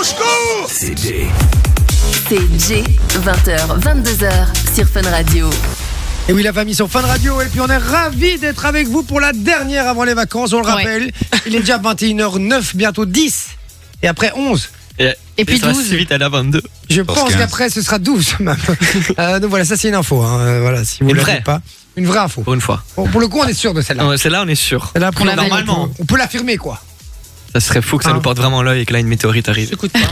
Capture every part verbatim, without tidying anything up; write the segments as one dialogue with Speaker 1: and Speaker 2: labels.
Speaker 1: secours.
Speaker 2: C'est Jay.
Speaker 3: C'est Jay, vingt heures, vingt-deux heures sur Fun Radio.
Speaker 1: Et oui, la famille sur Fun Radio. Et puis on est ravis d'être avec vous pour la dernière avant les vacances. On le rappelle, ouais. Il est déjà vingt et une heures neuf, bientôt dix. Et après onze.
Speaker 4: Et,
Speaker 5: et puis
Speaker 4: et ça
Speaker 5: douze.
Speaker 4: va si vite à la vingt-deux.
Speaker 1: Je pense, pense qu'après ce sera douze même. euh, donc voilà, ça c'est une info. Hein. Euh, voilà, si vous ne l'avez pas. Une vraie info.
Speaker 4: Pour une fois.
Speaker 1: Bon, pour le coup, on est sûr de celle-là.
Speaker 4: Ouais, celle-là, on est sûr.
Speaker 1: Celle-là,
Speaker 5: on
Speaker 4: normalement.
Speaker 1: On peut, on peut l'affirmer, quoi.
Speaker 4: Ça serait fou que ça hein. nous porte vraiment l'œil et que là une météorite arrive.
Speaker 5: Écoute pas.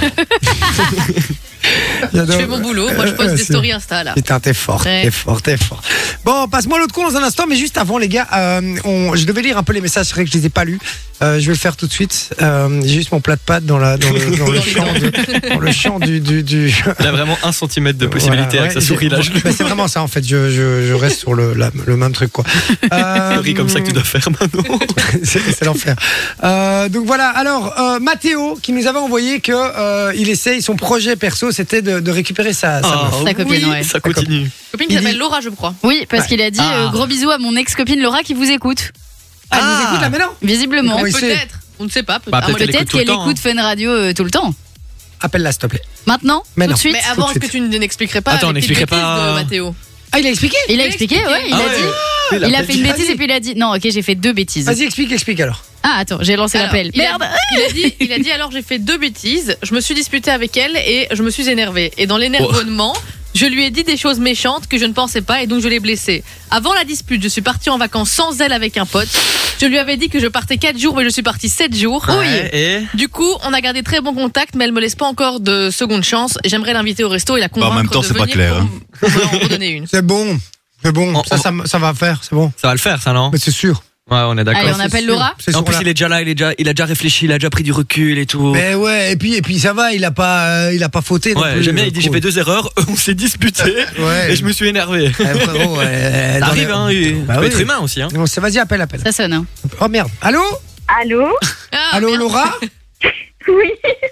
Speaker 5: Je fais mon boulot, moi je poste euh, des stories Insta là.
Speaker 1: Putain, t'es fort, ouais. t'es fort, t'es fort. Bon, passe-moi l'autre coup dans un instant, mais juste avant les gars, euh, on, je devais lire un peu les messages, c'est vrai que je les ai pas lus. Euh, je vais le faire tout de suite. Euh, j'ai juste mon plat de pâtes dans, la, dans le, dans le champ, de, dans le champ du, du, du...
Speaker 4: Il a vraiment un centimètre de possibilité voilà, ouais, avec sa souris là.
Speaker 1: Bah, c'est vraiment ça en fait, je, je, je reste sur le, la, le même truc quoi.
Speaker 4: Euh, c'est comme ça que tu dois faire maintenant.
Speaker 1: c'est, c'est l'enfer. Euh, donc voilà, alors euh, Mathéo qui nous avait envoyé que euh, il essaye, son projet perso c'était de, de récupérer sa, sa,
Speaker 4: oh,
Speaker 5: sa copine.
Speaker 4: Oui,
Speaker 5: ouais.
Speaker 4: Ça continue.
Speaker 5: Une copine qui s'appelle dit... Laura je crois.
Speaker 6: Oui, parce ouais. qu'il a dit
Speaker 4: ah.
Speaker 6: euh, gros bisous à mon ex-copine Laura qui vous écoute.
Speaker 1: Ah, elle ah. nous écoute là maintenant.
Speaker 6: Visiblement.
Speaker 5: Peut-être. On ne sait pas. Peut-être,
Speaker 4: bah, peut-être,
Speaker 6: peut-être
Speaker 4: elle
Speaker 6: qu'elle
Speaker 4: temps,
Speaker 6: écoute
Speaker 4: hein.
Speaker 6: Fun Radio euh, tout le temps.
Speaker 1: Appelle-la s'il te plaît.
Speaker 6: Maintenant,
Speaker 1: mais
Speaker 6: tout
Speaker 1: non.
Speaker 6: de suite.
Speaker 5: Mais avant, est-ce que tu n'expliquerais pas
Speaker 4: Attends,
Speaker 5: les petites bêtises de Mathéo?
Speaker 1: Ah, il a expliqué.
Speaker 6: Il a expliqué, ouais. Il
Speaker 4: ah
Speaker 6: a
Speaker 4: ouais.
Speaker 6: dit.
Speaker 4: Il a,
Speaker 6: il a fait une
Speaker 1: dit.
Speaker 6: bêtise et puis il a dit. Non, ok, j'ai fait deux bêtises.
Speaker 1: Vas-y, explique, explique alors.
Speaker 6: Ah, attends, j'ai lancé
Speaker 5: alors,
Speaker 6: l'appel.
Speaker 5: Il
Speaker 6: Merde.
Speaker 5: A, il a dit, il a dit alors j'ai fait deux bêtises. Je me suis disputée avec elle et je me suis énervée. Et dans l'énervement. Oh. Je lui ai dit des choses méchantes que je ne pensais pas et donc je l'ai blessée. Avant la dispute, je suis partie en vacances sans elle avec un pote. Je lui avais dit que je partais quatre jours mais je suis partie sept jours.
Speaker 4: Ouais,
Speaker 5: oui.
Speaker 4: Et
Speaker 5: du coup, on a gardé très bon contact mais elle me laisse pas encore de seconde chance. J'aimerais l'inviter au resto et la convaincre
Speaker 2: bah en même temps,
Speaker 5: de
Speaker 2: c'est
Speaker 5: venir
Speaker 2: pas clair,
Speaker 5: pour, pour en redonner une.
Speaker 1: C'est bon. C'est bon.
Speaker 4: On,
Speaker 1: ça, ça, ça va faire, c'est bon.
Speaker 4: Ça va le faire ça non?
Speaker 1: Mais c'est sûr.
Speaker 4: Ouais, on est d'accord.
Speaker 6: Allez, on appelle
Speaker 1: sûr.
Speaker 6: Laura.
Speaker 4: En plus, il est déjà là, il est déjà, il a déjà réfléchi, il a déjà pris du recul et tout.
Speaker 1: Mais ouais, et puis, et puis ça va, il a pas, euh, il a pas fauté.
Speaker 4: Ouais,
Speaker 1: plus,
Speaker 4: j'aime bien. Il dit j'ai fait deux erreurs, on s'est disputé
Speaker 1: ouais.
Speaker 4: et je me suis énervé.
Speaker 1: Eh, frérot, ouais,
Speaker 4: ça arrive, hein. Il
Speaker 1: bah
Speaker 4: peut
Speaker 1: oui.
Speaker 4: être humain aussi, hein.
Speaker 1: Non, c'est vas-y, appelle, appelle.
Speaker 6: Ça sonne. Hein.
Speaker 1: Oh merde. Allô.
Speaker 7: Allô.
Speaker 5: Ah,
Speaker 1: Allô,
Speaker 5: merde.
Speaker 1: Laura.
Speaker 7: Oui.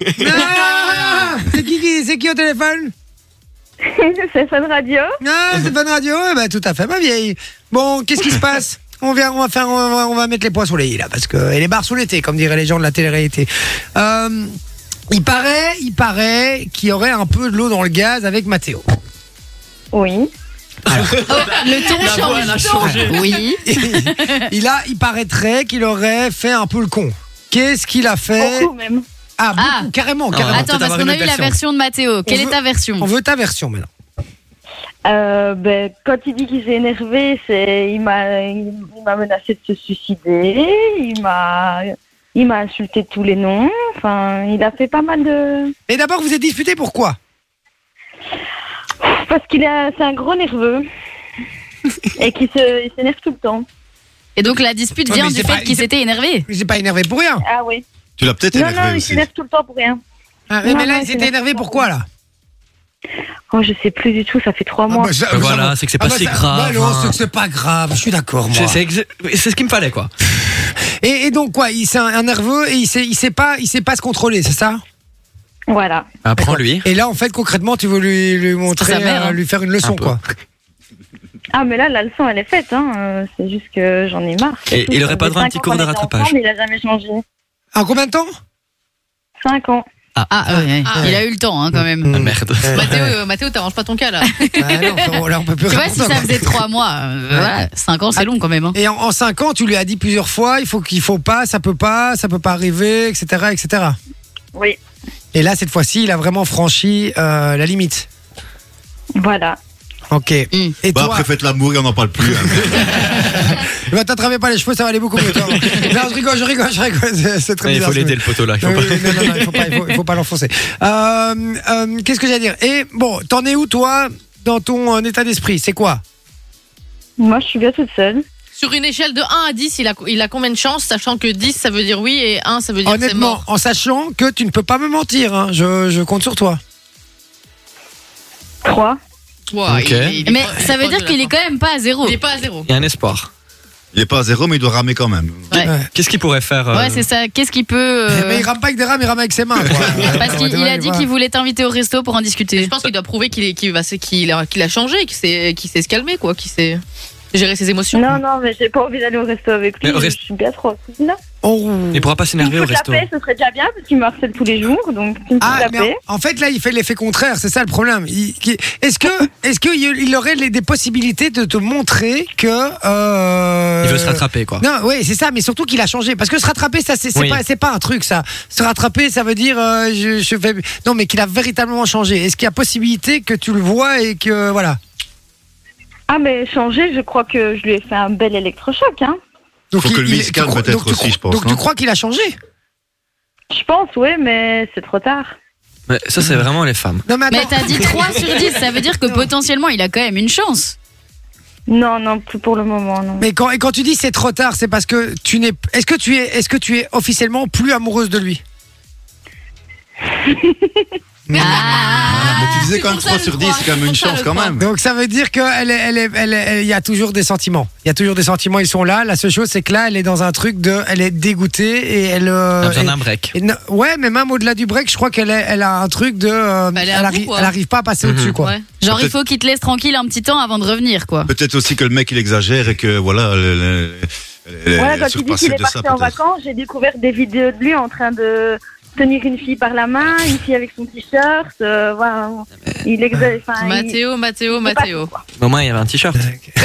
Speaker 1: Ah, c'est qui, qui, c'est qui au téléphone?
Speaker 7: C'est Fun Radio.
Speaker 1: Ah, c'est Fun Radio. Eh ben, tout à fait, ma vieille. Bon, qu'est-ce qui se passe? On vient, on va faire, on va, on va mettre les points sous les i là, parce que et les barres sous l'été, comme diraient les gens de la télé-réalité. Euh, il paraît, il paraît qu'il y aurait un peu de l'eau dans le gaz avec Mathéo.
Speaker 7: Oui.
Speaker 1: Alors,
Speaker 6: oh, le ton
Speaker 4: La
Speaker 6: change.
Speaker 4: voix, elle a changé.
Speaker 6: Oui.
Speaker 1: il a, il paraîtrait qu'il aurait fait un peu le con. Qu'est-ce qu'il a fait?
Speaker 7: Beaucoup même.
Speaker 1: Ah, beaucoup,
Speaker 6: Ah.
Speaker 1: carrément,
Speaker 4: Ah,
Speaker 1: carrément.
Speaker 6: Attends, parce qu'on a eu la version de Mathéo. Quelle
Speaker 1: veut-
Speaker 6: est ta version?
Speaker 1: On veut ta version maintenant.
Speaker 7: Euh, ben, quand il dit qu'il s'est énervé, c'est il m'a il, il m'a menacé de se suicider. Il m'a il m'a insulté de tous les noms. Enfin, il a fait pas mal de.
Speaker 1: Et d'abord, vous êtes disputés pourquoi?
Speaker 7: Parce qu'il a c'est un gros nerveux et qu'il se il s'énerve tout le temps.
Speaker 6: Et donc la dispute
Speaker 1: Ouais,
Speaker 6: vient
Speaker 1: mais
Speaker 6: du
Speaker 1: c'est
Speaker 6: fait
Speaker 1: pas-
Speaker 6: qu'il
Speaker 1: c'est-
Speaker 6: s'était énervé.
Speaker 1: Il s'est pas énervé pour rien.
Speaker 7: Ah oui.
Speaker 2: Tu l'as peut-être
Speaker 7: Non
Speaker 2: énervé
Speaker 7: non, il
Speaker 2: aussi.
Speaker 7: s'énerve tout le temps pour rien.
Speaker 1: Ah, mais,
Speaker 7: Non,
Speaker 1: mais là,
Speaker 7: non,
Speaker 1: il
Speaker 7: il
Speaker 1: s'était
Speaker 7: s'énerve
Speaker 1: énervé
Speaker 7: pas
Speaker 1: pourquoi là?
Speaker 7: Oh, je sais plus du tout. Ça fait trois mois.
Speaker 1: bah, ça-
Speaker 4: Ben voilà, c'est que c'est pas
Speaker 1: bah,
Speaker 4: si
Speaker 1: ça-
Speaker 4: grave,
Speaker 1: bah non,
Speaker 4: hein.
Speaker 1: c'est que c'est pas grave. Je suis d'accord, moi.
Speaker 4: C'est, c'est, exa- c'est ce qu'il me fallait quoi.
Speaker 1: Et, et donc quoi, il c'est un, un nerveux et il sait, il sait pas, il sait pas se contrôler, c'est ça?
Speaker 7: Voilà.
Speaker 4: Apprends-lui.
Speaker 1: Et là, en fait, concrètement, tu veux lui, lui montrer,
Speaker 6: sa mère,
Speaker 1: euh,
Speaker 6: hein.
Speaker 1: lui faire une leçon,
Speaker 4: Un peu.
Speaker 1: quoi.
Speaker 7: Ah mais là la leçon elle est faite. Hein. Euh, c'est juste que j'en ai marre.
Speaker 4: Et il aurait pas droit à un petit cours de rattrapage.
Speaker 7: Mais il a jamais changé.
Speaker 1: En combien de temps?
Speaker 7: Cinq ans.
Speaker 6: Ah, ouais.
Speaker 5: Ah,
Speaker 6: Il
Speaker 5: ouais.
Speaker 6: a eu le temps, hein, quand même.
Speaker 4: Ah, merde.
Speaker 5: Mathéo, euh, Mathéo, t'arranges pas ton cas là.
Speaker 1: Ah non, frérot, là, on peut plus
Speaker 6: Tu vois,
Speaker 1: rien
Speaker 6: si
Speaker 1: faire,
Speaker 6: ça
Speaker 1: quoi.
Speaker 6: faisait trois mois, euh, voilà, cinq ans, c'est long quand même. Hein.
Speaker 1: Et en, en cinq ans, tu lui as dit plusieurs fois, il faut qu'il faut pas, ça peut pas, ça peut pas arriver, et cetera, et cetera.
Speaker 7: Oui.
Speaker 1: Et là, cette fois-ci, il a vraiment franchi euh, la limite.
Speaker 7: Voilà.
Speaker 1: Ok.
Speaker 6: Mm.
Speaker 1: Et
Speaker 2: Bah
Speaker 1: toi,
Speaker 2: après faites l'amour et on n'en parle plus. Hein.
Speaker 1: bah, t'attrapais pas les cheveux, ça va aller beaucoup mieux. Toi. Non, je rigole, je rigole, je rigole. C'est, c'est très
Speaker 4: Il
Speaker 1: bizarre.
Speaker 4: faut
Speaker 1: ce
Speaker 4: l'aider
Speaker 1: que-
Speaker 4: le poteau là. Il faut
Speaker 1: Oui,
Speaker 4: pas...
Speaker 1: oui, non, non, non, il faut pas, il faut, il faut pas l'enfoncer. Euh, euh, qu'est-ce que j'allais dire? Et bon, t'en es où toi dans ton euh, état d'esprit? C'est quoi?
Speaker 7: Moi je suis bien toute seule.
Speaker 5: Sur une échelle de un à dix, il a, il a combien de chances, sachant que dix ça veut dire oui et un ça veut dire c'est
Speaker 1: Honnêtement,
Speaker 5: mort.
Speaker 1: en sachant que tu ne peux pas me mentir, hein, je, je compte sur toi.
Speaker 7: Trois.
Speaker 5: Wow,
Speaker 4: Ok.
Speaker 5: il est- il est
Speaker 6: Mais
Speaker 5: proche-
Speaker 6: ça veut
Speaker 5: proche
Speaker 6: dire
Speaker 5: de
Speaker 6: qu'il
Speaker 5: la
Speaker 6: est quand même pas à zéro.
Speaker 5: fin. Il est pas à zéro.
Speaker 4: Il y a un espoir.
Speaker 2: Il est pas à zéro mais il doit ramer quand même.
Speaker 6: Ouais.
Speaker 1: Ouais.
Speaker 4: Qu'est-ce qu'il pourrait faire euh,
Speaker 6: Ouais, c'est ça. Qu'est-ce qu'il peut. euh,
Speaker 1: Mais il rame pas avec des rames, il rame avec ses mains. Quoi.
Speaker 6: Parce qu'il il a dit qu'il voulait t'inviter au resto pour en discuter.
Speaker 5: Je pense qu'il doit prouver qu'il est, qu'il va, qu'il a, qu'il a changé, qu'il s'est, qu'il sait se calmer, quoi, qu'il sait. gérer ses émotions.
Speaker 7: Non, non, mais j'ai pas envie d'aller au resto avec lui.
Speaker 4: Mais au rest-
Speaker 7: Je suis bien trop là.
Speaker 1: Oh.
Speaker 4: Il pourra pas s'énerver au
Speaker 7: Il me fout
Speaker 4: resto.
Speaker 7: la paix, ce serait déjà bien parce qu'il me harcèle tous les jours, donc il me fout
Speaker 1: Ah,
Speaker 7: la
Speaker 1: mais
Speaker 7: paix.
Speaker 1: en, en fait, là, il fait l'effet contraire, c'est ça le problème. Il- qui- Est-ce que, est-ce qu'il il aurait les- des possibilités de te montrer que. Euh...
Speaker 4: Il veut se rattraper, quoi.
Speaker 1: Non, oui, c'est ça, mais surtout qu'il a changé. Parce que se rattraper, ça, c'est c'est
Speaker 4: Oui.
Speaker 1: pas, c'est pas un truc, ça. Se rattraper, ça veut dire, euh, je, je fais. Non, mais qu'il a véritablement changé. Est-ce qu'il y a possibilité que tu le vois et que, voilà.
Speaker 7: Ah, mais changer, je crois que je lui ai fait un bel électrochoc, hein.
Speaker 1: Donc,
Speaker 2: Faut que lui
Speaker 1: tu
Speaker 2: se calme
Speaker 1: crois-
Speaker 2: peut-être
Speaker 1: donc tu
Speaker 2: aussi,
Speaker 1: crois-
Speaker 2: je pense,
Speaker 1: Donc, tu
Speaker 2: non
Speaker 1: crois qu'il a changé?
Speaker 7: Je pense, oui, mais c'est trop tard.
Speaker 4: Mais ça, c'est vraiment les femmes.
Speaker 1: Non, mais attends.
Speaker 6: Mais t'as dit trois sur dix, ça veut dire que potentiellement il a quand même une chance.
Speaker 7: Non, non, plus pour le moment, non.
Speaker 1: Mais quand, et quand tu dis c'est trop tard, c'est parce que tu n'es. Est-ce que tu es, est-ce que tu es officiellement plus amoureuse de lui?
Speaker 2: Ah, mais tu disais
Speaker 5: c'est
Speaker 2: quand même
Speaker 5: pour ça,
Speaker 2: trois
Speaker 5: je
Speaker 2: sur dix,
Speaker 5: crois.
Speaker 2: c'est quand même une
Speaker 5: C'est pour ça,
Speaker 2: chance
Speaker 5: je
Speaker 2: quand
Speaker 5: crois.
Speaker 2: même.
Speaker 1: Donc ça veut dire qu'elle est, elle est, elle est- elle- il y a toujours des sentiments. Il y a toujours des sentiments, ils sont là. La seule chose, c'est que là, elle est dans un truc de, elle est dégoûtée et elle. euh,
Speaker 4: On a besoin
Speaker 1: et-
Speaker 4: d'un break.
Speaker 1: et non- ouais, mais même au-delà du break, je crois qu'elle est- elle a un truc de, euh,
Speaker 5: Bah, elle est
Speaker 1: elle,
Speaker 5: à bout,
Speaker 1: arrive,
Speaker 5: quoi.
Speaker 1: elle arrive pas à passer
Speaker 4: Mhm.
Speaker 1: au-dessus, quoi.
Speaker 5: Ouais.
Speaker 6: Genre il
Speaker 2: Peut-être-
Speaker 6: faut qu'il te laisse tranquille un petit temps avant de revenir quoi.
Speaker 2: Peut-être aussi que le mec il exagère et que voilà. Le, le, le-
Speaker 7: Voilà,
Speaker 2: le
Speaker 7: quand il dit
Speaker 2: surpassé
Speaker 7: qu'il est
Speaker 2: de ça,
Speaker 7: parti en
Speaker 2: peut-être.
Speaker 7: vacances, j'ai découvert des vidéos de lui en train de tenir une fille par la main, une fille avec son t-shirt. euh, voilà. Il exagère. enfin, il-
Speaker 5: Mathéo, Mathéo,
Speaker 7: il sait pas
Speaker 5: Mathéo.
Speaker 7: tout, quoi.
Speaker 4: Au moins, il y avait un t-shirt.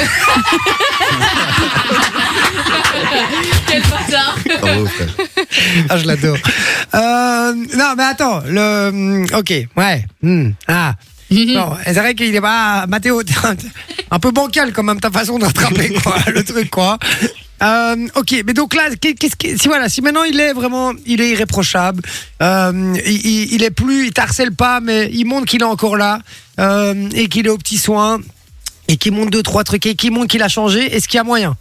Speaker 5: Quel bâtard.
Speaker 2: Bravo, frère.
Speaker 1: Ah, je l'adore. Euh, non, mais attends, le, hum, ok, ouais, hum, ah. Non, c'est vrai qu'il est pas, Mathéo, t'es un, un peu bancal quand même ta façon de rattraper quoi, le truc quoi. Euh, ok, mais donc là, qu'est-ce que, si voilà, si maintenant il est vraiment, il est irréprochable, euh, il, il, il est plus, il t'harcèle pas, mais il montre qu'il est encore là euh, et qu'il est aux petits soins et qu'il montre deux trois trucs et qu'il montre qu'il a changé. Est-ce qu'il y a moyen?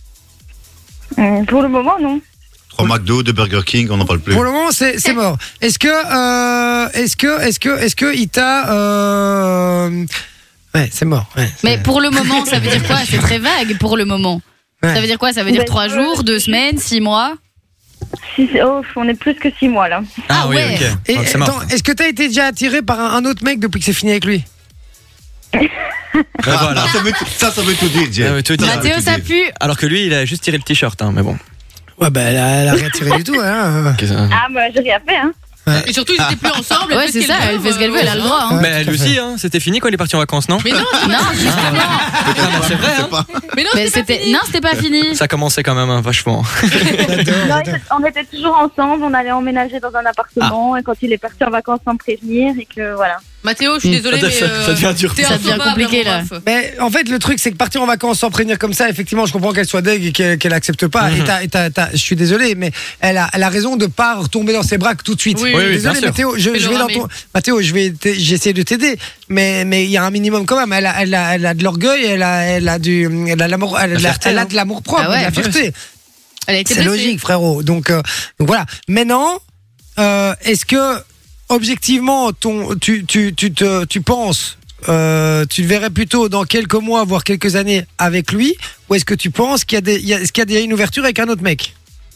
Speaker 7: Hum, Pour le moment, non.
Speaker 2: Trois McDo, deux Burger King, on n'en parle plus.
Speaker 1: Pour le moment, c'est c'est mort. Est-ce que, euh, est-ce que, est-ce que, est-ce que il t'a, euh... ouais, c'est mort. Ouais, c'est-
Speaker 6: Mais pour le moment, ça veut dire quoi? C'est très vague pour le moment.
Speaker 1: ouais.
Speaker 6: Ça veut dire quoi? Ça veut dire
Speaker 7: Ben,
Speaker 6: trois
Speaker 7: euh,
Speaker 6: jours, deux semaines, six mois?
Speaker 7: Si, c'est- oh, on est plus que six mois là.
Speaker 6: Ah
Speaker 4: oui,
Speaker 6: ouais.
Speaker 4: ok.
Speaker 1: Et,
Speaker 4: Donc, c'est mort.
Speaker 1: attends, est-ce que t'as été déjà attiré par un, un autre mec depuis que c'est fini avec lui?
Speaker 4: Ben voilà.
Speaker 2: Ah, ça, veut, tout- ça, ça veut tout dire, Jay.
Speaker 4: Ça veut tout dire.
Speaker 2: Ça veut
Speaker 6: Mathéo,
Speaker 2: tout
Speaker 6: ça
Speaker 2: dire.
Speaker 6: pue.
Speaker 4: Alors que lui, il a juste tiré le t-shirt, hein, mais bon.
Speaker 1: Ouais, bah, elle a, elle a rien tiré du tout, hein.
Speaker 4: Qu'est-ce que-
Speaker 7: Ah, bah, j'ai rien fait, hein.
Speaker 5: Et surtout, ils étaient plus ensemble. elle
Speaker 6: Ouais,
Speaker 5: fait
Speaker 6: c'est
Speaker 5: ce
Speaker 6: ça,
Speaker 5: qu'elle
Speaker 6: elle fait ce qu'elle veut, elle a le droit. hein.
Speaker 4: Mais
Speaker 1: tout
Speaker 4: elle
Speaker 1: à
Speaker 4: aussi,
Speaker 1: fait.
Speaker 4: hein, c'était fini quand il est parti en vacances, non?
Speaker 5: Mais non,
Speaker 6: Non, justement.
Speaker 4: Ah, bah, c'est vrai, hein.
Speaker 5: mais non,
Speaker 6: Mais
Speaker 5: c'était pas
Speaker 6: c'était,
Speaker 5: fini.
Speaker 6: non, c'était pas fini.
Speaker 4: Ça commençait quand même hein, vachement.
Speaker 1: J'adore,
Speaker 7: Non,
Speaker 1: j'adore.
Speaker 7: il était- on était toujours ensemble, on allait emménager dans un appartement et quand il est parti en vacances sans me prévenir et que voilà.
Speaker 5: Mathéo, je suis
Speaker 6: Mm.
Speaker 5: désolée,
Speaker 4: Ça-
Speaker 5: mais.
Speaker 4: ça-
Speaker 5: euh,
Speaker 4: ça devient dur.
Speaker 5: t'es
Speaker 6: Ça devient
Speaker 5: insauvable,
Speaker 6: compliqué,
Speaker 5: mon
Speaker 6: là.
Speaker 5: ref.
Speaker 1: Mais en fait, le truc, c'est que partir en vacances sans prévenir comme ça, effectivement, je comprends qu'elle soit deg et qu'elle qu'elle accepte pas.
Speaker 4: Mhm.
Speaker 1: Et t'as- et t'as- t'as- je suis désolé, mais elle a, elle a raison de pas retomber dans ses bras tout de suite.
Speaker 5: Oui, oui,
Speaker 4: oui,
Speaker 1: désolé,
Speaker 4: bien sûr.
Speaker 1: Mathéo, je,
Speaker 5: Mais
Speaker 1: je
Speaker 5: le
Speaker 1: vais dans
Speaker 5: ramer.
Speaker 1: ton, Mathéo, je vais, t- j'essaie de t'aider, mais mais il y a un minimum quand même. Elle a, elle a, elle a de l'orgueil, elle a, elle a du, elle a de l'amour, elle, a de la-
Speaker 4: fierté,
Speaker 1: elle a
Speaker 4: hein.
Speaker 1: de l'amour propre,
Speaker 6: Ah ouais,
Speaker 1: de la fierté.
Speaker 5: Elle a été
Speaker 1: C'est
Speaker 5: blessée.
Speaker 1: logique, frérot. Donc, euh, donc voilà. Maintenant, euh, est-ce que objectivement, ton, tu, tu, tu, te, tu penses, euh, tu le verrais plutôt dans quelques mois, voire quelques années avec lui, ou est-ce que tu penses qu'il y a des, il y a- est-ce qu'il y a des- une ouverture avec un autre mec?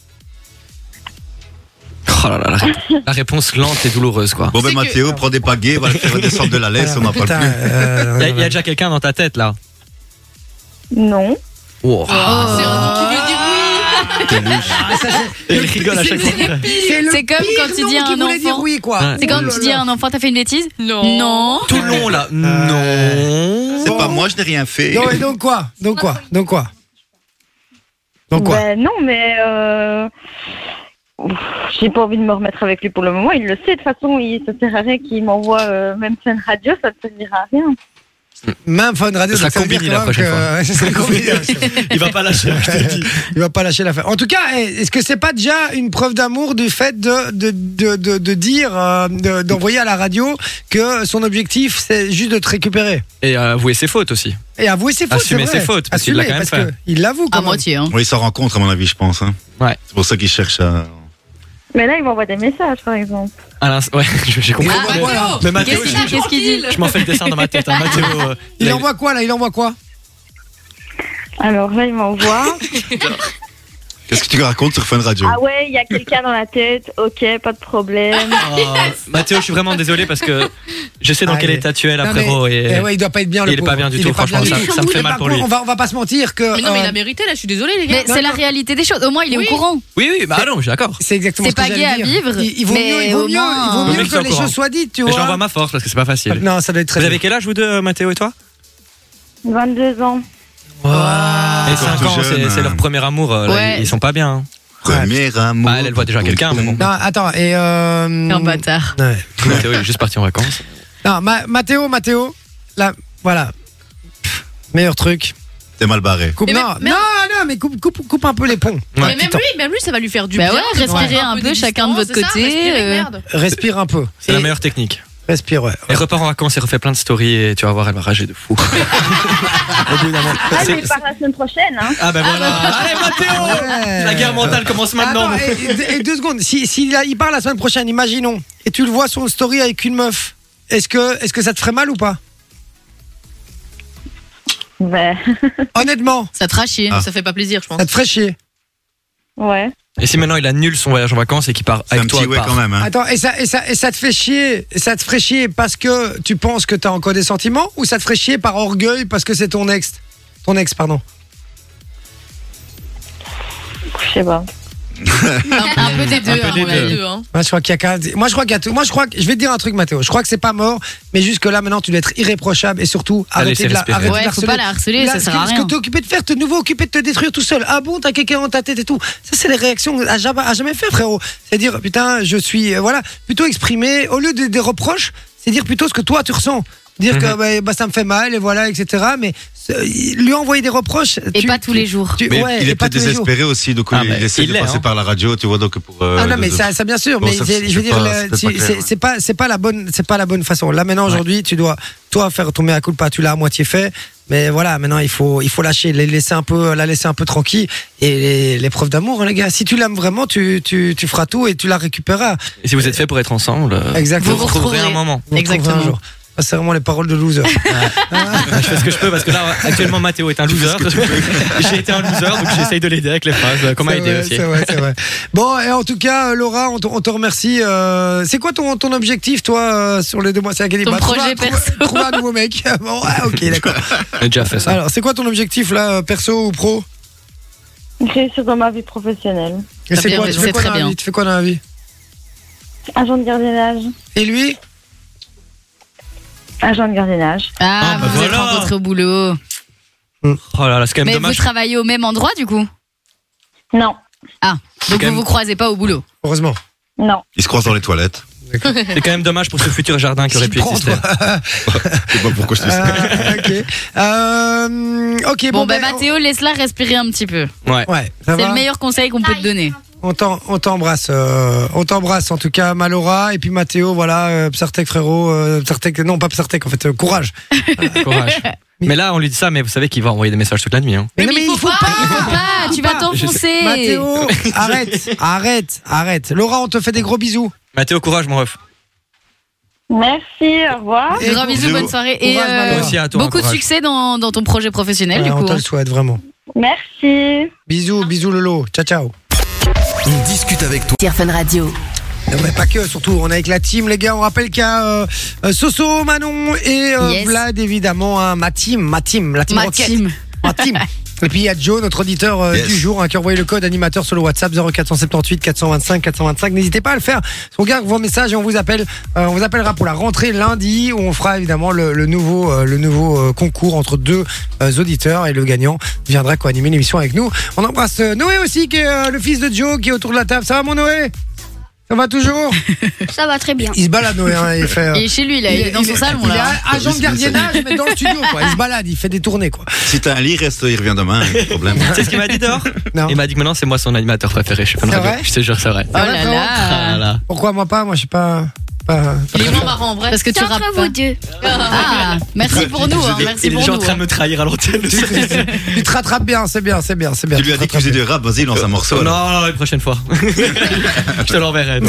Speaker 4: Oh là là, la, ré- la réponse lente et douloureuse, quoi.
Speaker 2: Bon, ben
Speaker 5: C'est que-
Speaker 2: Mathéo, prends des pagaies, va le faire redescendre de la laisse, on n'en parle
Speaker 1: Putain,
Speaker 2: plus.
Speaker 1: euh,
Speaker 4: Il y, a- il y a déjà quelqu'un dans ta tête, là.
Speaker 7: Non.
Speaker 4: Oh.
Speaker 5: Ah, c'est un nom qui veut dire oui.
Speaker 2: T'es louche.
Speaker 1: ah, ça, c'est-
Speaker 4: Il rigole à chaque fois.
Speaker 1: c'est le
Speaker 6: C'est comme
Speaker 1: pire
Speaker 6: quand tu
Speaker 1: nom
Speaker 6: dis à
Speaker 1: qui
Speaker 6: un
Speaker 1: voulait dire
Speaker 6: enfant-
Speaker 1: oui, quoi.
Speaker 4: Ouais.
Speaker 6: C'est quand
Speaker 1: Oh là
Speaker 6: tu dis à
Speaker 1: là.
Speaker 6: un enfant, t'as fait une bêtise?
Speaker 5: Non.
Speaker 6: Non.
Speaker 4: Tout le long, là. Non.
Speaker 2: C'est pas moi, je n'ai rien fait.
Speaker 1: Non, et donc quoi? Donc quoi? Donc quoi? Donc quoi?
Speaker 7: Ben, non, mais euh... ouf, j'ai pas envie de me remettre avec lui pour le moment. Il le sait, de toute façon, il, ça sert à rien qu'il m'envoie euh, même Fun Radio, ça ne servira à rien.
Speaker 1: Même Fun Radio,
Speaker 4: Ça
Speaker 1: donc ça veut dire
Speaker 4: combine
Speaker 1: quand
Speaker 4: la
Speaker 1: même
Speaker 4: prochaine
Speaker 1: que-
Speaker 4: fois.
Speaker 1: ouais, ça serait combine.
Speaker 4: Il va pas lâcher, je te le dis.
Speaker 1: Il va pas lâcher l'affaire. En tout cas, eh, est-ce que c'est pas déjà une preuve d'amour du fait de de de de, de dire euh, de- d'envoyer à la radio que son objectif c'est juste de te récupérer
Speaker 4: Et euh, avouer ses fautes aussi.
Speaker 1: et avouer ses fautes,
Speaker 4: Assumer
Speaker 1: c'est vrai.
Speaker 4: ses fautes, parce qu'il l'a
Speaker 1: Assumer,
Speaker 4: quand même
Speaker 1: parce
Speaker 4: fait.
Speaker 1: que il l'avoue quand
Speaker 6: À
Speaker 1: même.
Speaker 6: moitié, hein.
Speaker 2: Oui, il s'en rencontre, à mon avis, je pense. Hein.
Speaker 4: Ouais.
Speaker 2: C'est pour ça qu'il cherche à.
Speaker 7: Mais là, il m'envoie des messages, par exemple.
Speaker 4: À l'inst- ouais, j'ai compris.
Speaker 5: Ah,
Speaker 4: Mais-
Speaker 5: Mathéo.
Speaker 4: Mais Mathéo,
Speaker 6: Qu'est-ce
Speaker 4: je,
Speaker 6: qu'il qu'est-ce qu'il dit?
Speaker 4: je m'en fais le dessin dans ma tête. Hein. Mathéo, euh,
Speaker 1: Il
Speaker 4: là,
Speaker 1: envoie quoi là? Il envoie quoi?
Speaker 7: Alors là, il m'envoie.
Speaker 2: Qu'est-ce que tu racontes sur Fun Radio?
Speaker 7: Ah ouais, il y a quelqu'un dans la tête, ok, pas de problème.
Speaker 4: Oh, Mathéo, je suis vraiment désolé parce que je sais dans quel
Speaker 1: Allez.
Speaker 4: état tu es là,
Speaker 1: Non, mais-
Speaker 4: frérot. Et...
Speaker 1: eh ouais, il doit pas être bien.
Speaker 4: il
Speaker 1: le
Speaker 4: est pas
Speaker 1: pauvre.
Speaker 4: bien du
Speaker 1: Il
Speaker 4: tout,
Speaker 1: est pas
Speaker 4: franchement,
Speaker 1: bien
Speaker 4: ça-
Speaker 1: du tout.
Speaker 4: ça me fait
Speaker 1: Mais
Speaker 4: mal
Speaker 1: par
Speaker 4: pour
Speaker 1: contre,
Speaker 4: lui.
Speaker 1: On va, on va pas se mentir que.
Speaker 5: Mais non, mais il
Speaker 1: euh,
Speaker 5: a mérité, là, je suis désolée, les gars.
Speaker 6: Mais c'est la réalité des choses. Au moins, il est
Speaker 5: Oui.
Speaker 6: au courant.
Speaker 4: Oui, oui, bah non, je suis d'accord.
Speaker 1: C'est exactement
Speaker 6: C'est
Speaker 1: ce que
Speaker 6: pas
Speaker 1: j'allais
Speaker 6: gay à
Speaker 1: dire.
Speaker 6: vivre,
Speaker 1: Il, il vaut
Speaker 6: mais
Speaker 1: mieux, il vaut
Speaker 6: au
Speaker 1: mieux,
Speaker 6: moins-
Speaker 1: il vaut
Speaker 4: Le
Speaker 1: mieux
Speaker 4: mec
Speaker 1: que
Speaker 4: soit au
Speaker 1: les
Speaker 4: courant.
Speaker 1: choses soient dites, tu
Speaker 4: Mais
Speaker 1: vois.
Speaker 4: j'envoie ma force parce que c'est pas facile.
Speaker 1: Non, ça doit être très
Speaker 4: Vous
Speaker 1: bien.
Speaker 4: avez quel âge, vous deux, Mathéo et toi?
Speaker 7: vingt-deux ans.
Speaker 4: Et
Speaker 2: Encore
Speaker 4: cinq
Speaker 2: tout
Speaker 4: ans, c'est
Speaker 2: jeune,
Speaker 4: c'est
Speaker 2: hein.
Speaker 4: leur premier amour. euh, là,
Speaker 6: Ouais.
Speaker 4: Ils sont pas bien. hein.
Speaker 2: Premier amour.
Speaker 4: Bah, elle, elle voit déjà quelqu'un, mais bon.
Speaker 1: Non, attends, et. Euh...
Speaker 6: Un bâtard.
Speaker 1: Ouais.
Speaker 4: Mathéo, il est juste parti en vacances.
Speaker 1: Non, Ma- Mathéo, Mathéo, là, voilà. Pff, meilleur truc.
Speaker 2: T'es mal barré.
Speaker 1: Coupe,
Speaker 5: Mais
Speaker 1: non,
Speaker 5: même-
Speaker 1: non, non, mais coupe, coupe, coupe un peu les ponts.
Speaker 5: Mais
Speaker 1: Ouais,
Speaker 5: même
Speaker 1: putain.
Speaker 5: lui, même lui, ça va lui faire du
Speaker 6: Bah
Speaker 5: bien.
Speaker 6: ouais,
Speaker 5: de
Speaker 6: respirer
Speaker 5: prendre
Speaker 6: un
Speaker 5: peu
Speaker 6: peu
Speaker 5: de
Speaker 6: chacun de
Speaker 5: distance,
Speaker 6: votre
Speaker 5: c'est ça,
Speaker 6: côté,
Speaker 5: respirer,
Speaker 6: euh,
Speaker 5: merde.
Speaker 1: Respire un peu.
Speaker 4: C'est la
Speaker 1: Et-
Speaker 4: meilleure technique.
Speaker 1: Respire, ouais.
Speaker 4: Elle repart en vacances et refait plein de stories et tu vas voir, elle va rager de fou. Au bout d'un moment.
Speaker 7: Ah,
Speaker 4: C'est-
Speaker 7: mais par la semaine prochaine, hein.
Speaker 4: Ah ben voilà. Allez Mathéo,
Speaker 1: Ouais.
Speaker 4: la guerre mentale commence maintenant.
Speaker 1: Attends, et, et- et deux secondes. Si, si il, a- il part la semaine prochaine, imaginons, et tu le vois sur une story avec une meuf, est-ce que, est-ce que ça te ferait mal ou pas?
Speaker 7: Ben,
Speaker 1: Honnêtement,
Speaker 6: Ça te fera chier.
Speaker 2: Ah.
Speaker 5: Ça fait pas plaisir, je pense.
Speaker 1: ça te ferait chier.
Speaker 7: ouais.
Speaker 4: Et si maintenant il annule son voyage en vacances et qu'il part
Speaker 2: C'est un
Speaker 4: avec toi,
Speaker 2: petit
Speaker 4: il
Speaker 2: ouais
Speaker 4: part.
Speaker 2: quand même. Hein.
Speaker 1: Attends, et ça, et, ça, et ça te fait chier, et ça te ferait chier parce que tu penses que t'as encore des sentiments, ou ça te ferait chier par orgueil parce que c'est ton ex? Ton ex, pardon.
Speaker 7: Je sais pas.
Speaker 6: Un peu des deux.
Speaker 4: Un peu
Speaker 6: à
Speaker 4: des
Speaker 6: mon
Speaker 4: deux.
Speaker 6: avis.
Speaker 5: Deux, hein.
Speaker 1: Moi, je crois qu'il y a qu'un- Moi, je crois qu'il y a tout. Moi, je crois que je vais te dire un truc, Mathéo. Je crois que c'est pas mort, mais jusque là, maintenant, tu dois être irréprochable et surtout
Speaker 4: T'as
Speaker 1: arrêter
Speaker 4: laissé
Speaker 1: de la,
Speaker 4: respirer.
Speaker 1: arrêter de
Speaker 6: Ouais,
Speaker 1: la
Speaker 6: faut
Speaker 1: harceler.
Speaker 6: pas la harceler,
Speaker 1: Là,
Speaker 6: ça
Speaker 1: ce
Speaker 6: sert
Speaker 1: que-
Speaker 6: à
Speaker 1: Ce
Speaker 6: rien.
Speaker 1: que t'es occupé de faire, t'es de nouveau occupé de te détruire tout seul. Ah bon, t'as quelqu'un dans ta tête et tout. Ça, c'est les réactions à jamais, à jamais faire, frérot. C'est dire, putain, je suis, euh, voilà, plutôt exprimer, au lieu de- des reproches, c'est dire plutôt ce que toi, tu ressens. Dire que
Speaker 4: Mhm.
Speaker 1: bah, bah, ça me fait mal et voilà, et cetera. Mais euh, lui envoyer des reproches.
Speaker 6: Et
Speaker 1: tu-
Speaker 6: pas tous les jours.
Speaker 1: tu-
Speaker 2: Mais
Speaker 1: ouais,
Speaker 2: il
Speaker 1: et
Speaker 2: est
Speaker 1: pas
Speaker 2: peut-être
Speaker 1: tous les jours.
Speaker 2: désespéré aussi, donc
Speaker 4: Ah,
Speaker 2: il
Speaker 4: bah,
Speaker 2: essaie
Speaker 4: il
Speaker 2: de
Speaker 4: l'est,
Speaker 2: passer
Speaker 4: hein.
Speaker 2: par la radio, tu vois, donc pour. euh,
Speaker 1: Ah non, mais
Speaker 2: de-
Speaker 1: ça, ça bien sûr,
Speaker 2: Bon,
Speaker 1: mais
Speaker 2: ça,
Speaker 1: c'est-
Speaker 2: c'est
Speaker 1: je veux dire,
Speaker 2: pas-
Speaker 1: le-
Speaker 2: c'est
Speaker 1: tu-
Speaker 2: pas clair,
Speaker 1: c'est
Speaker 2: ouais.
Speaker 1: c'est pas, c'est pas la bonne, c'est pas la bonne façon. Là maintenant, aujourd'hui, tu dois, toi, faire ton mea culpa. Tu l'as à moitié fait, mais voilà, maintenant il faut, il faut lâcher, la laisser un peu, la laisser un peu tranquille. Et les, les preuves d'amour, hein, les gars. Si tu l'aimes vraiment, tu, tu, tu feras tout et tu la récupéreras.
Speaker 4: Et si vous êtes fait pour être ensemble, euh,
Speaker 1: Exactement.
Speaker 4: vous vous retrouverez un moment.
Speaker 1: Vous retrouverez
Speaker 6: Exactement.
Speaker 1: un jour. Ça, c'est vraiment les paroles de loser.
Speaker 4: Je fais ce que je peux parce que là, actuellement, Mathéo est un loser. J'ai été un loser, donc j'essaye de l'aider avec les phrases. Comment
Speaker 1: C'est
Speaker 4: aider
Speaker 1: vrai,
Speaker 4: aussi.
Speaker 1: c'est vrai, c'est vrai. Bon, et en tout cas, euh, Laura, on te, on te remercie. euh, c'est quoi ton, ton objectif, toi, euh, sur les deux mois? C'est laquelle
Speaker 6: Ton
Speaker 1: trouver
Speaker 6: projet
Speaker 1: un- trouver-
Speaker 6: perso.
Speaker 1: Trouver un nouveau mec. Bon, ouais, ok, d'accord.
Speaker 4: J'ai déjà fait ça.
Speaker 1: Alors, c'est quoi ton objectif, là, euh, perso ou pro?
Speaker 7: Réussir dans ma vie professionnelle.
Speaker 1: Et
Speaker 6: Très
Speaker 1: c'est
Speaker 6: bien,
Speaker 1: quoi, tu
Speaker 6: c'est
Speaker 1: fais quoi
Speaker 6: très
Speaker 1: dans la
Speaker 6: bien.
Speaker 1: vie? Tu fais quoi dans la vie?
Speaker 7: Agent de gardiennage.
Speaker 1: Et lui?
Speaker 7: Agent de gardiennage.
Speaker 6: Ah,
Speaker 4: Ah, bah
Speaker 6: vous vous êtes
Speaker 4: voilà.
Speaker 6: rencontrés au boulot.
Speaker 4: Oh là là, c'est quand même
Speaker 6: Mais
Speaker 4: dommage.
Speaker 6: vous travaillez au même endroit, du coup?
Speaker 7: Non.
Speaker 6: Ah, donc
Speaker 4: quand
Speaker 6: vous
Speaker 4: même-
Speaker 6: vous croisez pas au boulot.
Speaker 1: Heureusement.
Speaker 7: Non.
Speaker 2: Il se croise dans les toilettes.
Speaker 4: C'est quand même dommage pour ce futur jardin qui aurait
Speaker 1: S'y
Speaker 4: pu
Speaker 1: prend,
Speaker 4: exister.
Speaker 1: toi.
Speaker 2: Je sais pas pourquoi je te sais.
Speaker 1: Euh, ok. Euh, ok,
Speaker 6: Bon,
Speaker 1: bon,
Speaker 6: bah,
Speaker 1: ben,
Speaker 6: Mathéo, laisse-la respirer un petit peu.
Speaker 4: Ouais.
Speaker 1: Ouais, ça
Speaker 6: C'est
Speaker 1: va.
Speaker 6: le meilleur conseil qu'on peut te donner.
Speaker 1: On t'en- on t'embrasse, euh, on t'embrasse en tout cas, Malora et puis Mathéo, voilà, euh, Psartek frérot, euh, Psartek, non pas Psartek en fait, euh, courage.
Speaker 4: Courage. Mais là, on lui dit ça, mais vous savez qu'il va envoyer des messages toute la nuit. Hein.
Speaker 1: Mais,
Speaker 5: Mais
Speaker 1: non, mais
Speaker 5: il faut pas.
Speaker 6: Il faut pas, tu vas t'enfoncer.
Speaker 1: Mathéo, arrête, arrête, arrête. Laura, on te fait des gros bisous.
Speaker 4: Mathéo, courage, mon ref.
Speaker 7: Merci, au revoir.
Speaker 1: Et
Speaker 6: Gros bisous, bonne soirée. Et
Speaker 1: Courage,
Speaker 6: euh,
Speaker 1: Malora.
Speaker 4: Aussi à toi,
Speaker 6: beaucoup de
Speaker 4: courage.
Speaker 6: succès dans, dans ton projet professionnel,
Speaker 1: Ouais,
Speaker 6: du
Speaker 1: on
Speaker 6: coup.
Speaker 1: te
Speaker 6: hein.
Speaker 1: le souhaite vraiment.
Speaker 7: Merci.
Speaker 1: Bisous, bisous Lolo, ciao ciao.
Speaker 8: On discute avec toi.
Speaker 3: Sur Fun Radio.
Speaker 1: Non, mais pas que, surtout, on est avec la team, les gars. On rappelle qu'il y a euh, euh, Soso, Manon et euh,
Speaker 6: Yes.
Speaker 1: Vlad, évidemment. Hein, ma team, ma team, la team
Speaker 6: Ma
Speaker 1: Rocket.
Speaker 6: team.
Speaker 1: Ma team. Et puis il y a Joe, notre auditeur euh,
Speaker 2: Yes.
Speaker 1: du jour, hein, qui a envoyé le code animateur sur le WhatsApp zéro quatre sept huit quatre cent vingt-cinq quatre cent vingt-cinq. N'hésitez pas à le faire. On garde vos messages et on vous appelle. Euh, on vous appellera pour la rentrée lundi où on fera évidemment le, le nouveau, euh, le nouveau euh, concours entre deux euh, auditeurs et le gagnant viendra co-animer l'émission avec nous. On embrasse euh, Noé aussi, qui est euh, le fils de Joe, qui est autour de la table. Ça va mon Noé? Ça va toujours?
Speaker 9: Ça va très bien.
Speaker 1: Il se balade Noé, hein, il fait. euh,
Speaker 6: Il est chez lui, là. Il, est dans son salon,
Speaker 1: il
Speaker 6: là.
Speaker 1: est agent de gardiennage, mais dans le studio, quoi. Il se balade, il fait des tournées, quoi.
Speaker 2: Si t'as un lit, reste, il revient demain, pas de problème.
Speaker 4: Tu sais ce qu'il m'a dit dehors?
Speaker 1: Non.
Speaker 4: Il m'a dit que maintenant, c'est moi son animateur préféré. Je,
Speaker 1: C'est vrai?
Speaker 4: je te jure, c'est vrai.
Speaker 6: Oh
Speaker 1: Ça va,
Speaker 6: là
Speaker 1: frérot
Speaker 4: Ah
Speaker 6: là.
Speaker 4: là.
Speaker 1: Pourquoi moi pas? Moi, je suis pas. pas,
Speaker 5: Il est vraiment marrant en vrai.
Speaker 6: Parce que tu
Speaker 9: C'est
Speaker 6: rappes
Speaker 9: entre
Speaker 6: pas.
Speaker 9: vous deux.
Speaker 6: Ah, merci pour nous, hein. Merci
Speaker 4: Il est
Speaker 6: pour
Speaker 4: déjà en
Speaker 6: nous.
Speaker 4: train
Speaker 6: hein.
Speaker 4: de me trahir à l'antenne.
Speaker 1: Tu te rattrapes bien, c'est bien, c'est bien, c'est bien.
Speaker 2: Tu lui as dit que tu faisais du rap, vas-y, lance un morceau.
Speaker 4: Non,
Speaker 2: alors.
Speaker 4: non, non, une prochaine fois. Je te l'enverrai. non.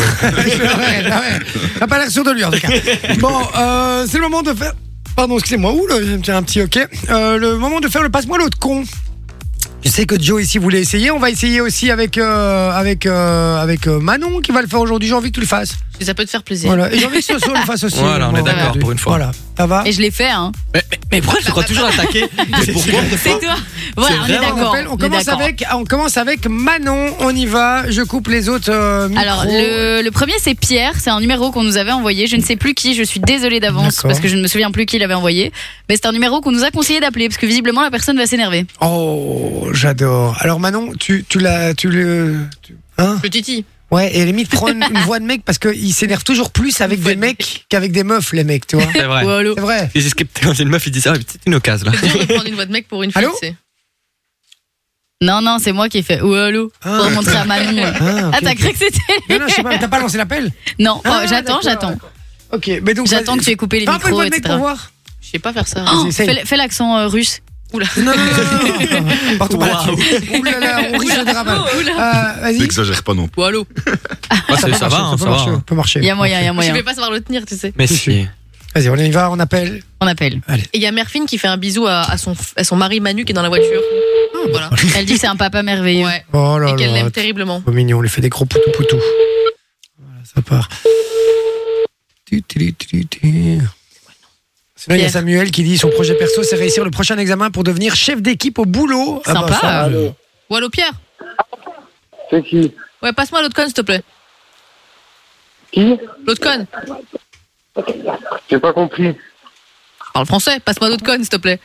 Speaker 1: T'as pas l'air sûr de lui en tout cas. Bon, euh, c'est le moment de faire. Pardon, excusez-moi. Ouh là, j'ai un petit ok. Euh, le moment de faire le passe-moi l'autre con. Je sais que Joe ici voulait essayer. On va essayer aussi avec euh, avec euh, avec euh, Manon qui va le faire aujourd'hui. J'ai envie que tu le fasses.
Speaker 5: Si ça peut te faire plaisir.
Speaker 1: Voilà. Et j'ai envie que Soso le fasse aussi.
Speaker 4: Voilà, on est d'accord
Speaker 1: aujourd'hui.
Speaker 4: pour une fois.
Speaker 1: Voilà. Ça va.
Speaker 6: Et je l'ai fait, hein.
Speaker 4: Mais, mais, mais pourquoi je te crois toujours attaqué?
Speaker 2: Mais pourquoi
Speaker 6: C'est toi. Voilà, on est
Speaker 4: vrai,
Speaker 1: On,
Speaker 6: d'accord.
Speaker 1: appelle- on
Speaker 6: on est
Speaker 1: commence
Speaker 6: d'accord.
Speaker 1: avec on commence avec Manon. On y va. Je coupe les autres euh, micros.
Speaker 6: Alors, le, le premier, c'est Pierre. C'est un numéro qu'on nous avait envoyé. Je ne sais plus qui. Je suis désolée d'avance
Speaker 1: D'accord.
Speaker 6: parce que je ne me souviens plus qui l'avait envoyé. Mais c'est un numéro qu'on nous a conseillé d'appeler parce que visiblement, la personne va s'énerver.
Speaker 1: Oh, j'adore. Alors Manon, tu tu l'as tu le tu- hein
Speaker 5: Le titi.
Speaker 1: Ouais, et limite prends une, une voix de mec parce qu'il s'énerve toujours plus avec
Speaker 5: Une voix
Speaker 1: des
Speaker 5: de
Speaker 1: mecs qu'avec des meufs, les mecs, tu vois.
Speaker 4: C'est vrai.
Speaker 6: Ou allô.
Speaker 1: C'est vrai.
Speaker 4: Et c'est ce que- Quand c'est une meuf, il dit ça, c'est une occasion là.
Speaker 5: C'est dur de prendre une voix de mec pour une fille,
Speaker 1: Allô
Speaker 5: tu sais.
Speaker 6: Non, non, c'est moi qui ai fait. Ou allô.
Speaker 1: Ah.
Speaker 6: Pour montrer à Manon.
Speaker 1: Ah, ok,
Speaker 6: Ah, t'as
Speaker 1: ok.
Speaker 6: cru que c'était.
Speaker 1: Non, non, je sais pas, t'as pas lancé l'appel.
Speaker 6: Non,
Speaker 1: Ah,
Speaker 6: oh, j'attends,
Speaker 1: d'accord,
Speaker 6: j'attends.
Speaker 1: d'accord. Ok, mais donc
Speaker 6: J'attends
Speaker 1: vas-y.
Speaker 6: que tu aies coupé les
Speaker 1: Fais un peu une
Speaker 6: micros,
Speaker 1: voix de mec
Speaker 6: et cetera.
Speaker 1: pour voir.
Speaker 5: Je sais pas faire ça.
Speaker 6: Oh,
Speaker 1: Vas-y, essaye.
Speaker 6: fais, fais l'accent euh, russe.
Speaker 5: Oula.
Speaker 1: Non, non, non, non, non. Partout pas
Speaker 4: Waouh.
Speaker 1: là-dessus. Ouh là là, on risque de rabat.
Speaker 5: Oh, oula.
Speaker 1: Euh, Vas-y.
Speaker 2: N'exagère pas non plus.
Speaker 5: Ou allô.
Speaker 4: Ah, c'est-
Speaker 1: peut
Speaker 4: ça va,
Speaker 1: marcher,
Speaker 4: hein,
Speaker 1: peut
Speaker 4: ça va.
Speaker 1: marcher,
Speaker 4: hein.
Speaker 1: peut marcher.
Speaker 6: Il y a moyen, il y a
Speaker 5: Je
Speaker 6: moyen.
Speaker 5: vais pas savoir le tenir, tu sais.
Speaker 4: Mais si.
Speaker 1: Vas-y, on y va, on appelle.
Speaker 6: On appelle.
Speaker 5: Et il y a Merfine qui fait un bisou à, à son, à son mari Manu qui est dans la voiture. Voilà.
Speaker 6: Elle dit que c'est un papa merveilleux.
Speaker 5: Ouais.
Speaker 1: Oh là
Speaker 5: Et qu'elle
Speaker 1: là.
Speaker 5: l'aime terriblement.
Speaker 1: Trop mignon, on lui fait des gros poutou poutou. Voilà, ça part. Tu, tu, tu, tu. Sinon, il y a
Speaker 6: Pierre.
Speaker 1: Samuel qui dit son projet perso, c'est réussir le prochain examen pour devenir chef d'équipe au boulot. Ah bah,
Speaker 6: Sympa.
Speaker 1: ça, je-
Speaker 5: Ou allô Pierre.
Speaker 9: C'est qui?
Speaker 5: Ouais, passe-moi l'autre conne, s'il te plaît.
Speaker 9: Qui?
Speaker 5: L'autre conne.
Speaker 9: J'ai pas compris.
Speaker 5: Parle français, passe-moi l'autre conne, s'il te plaît.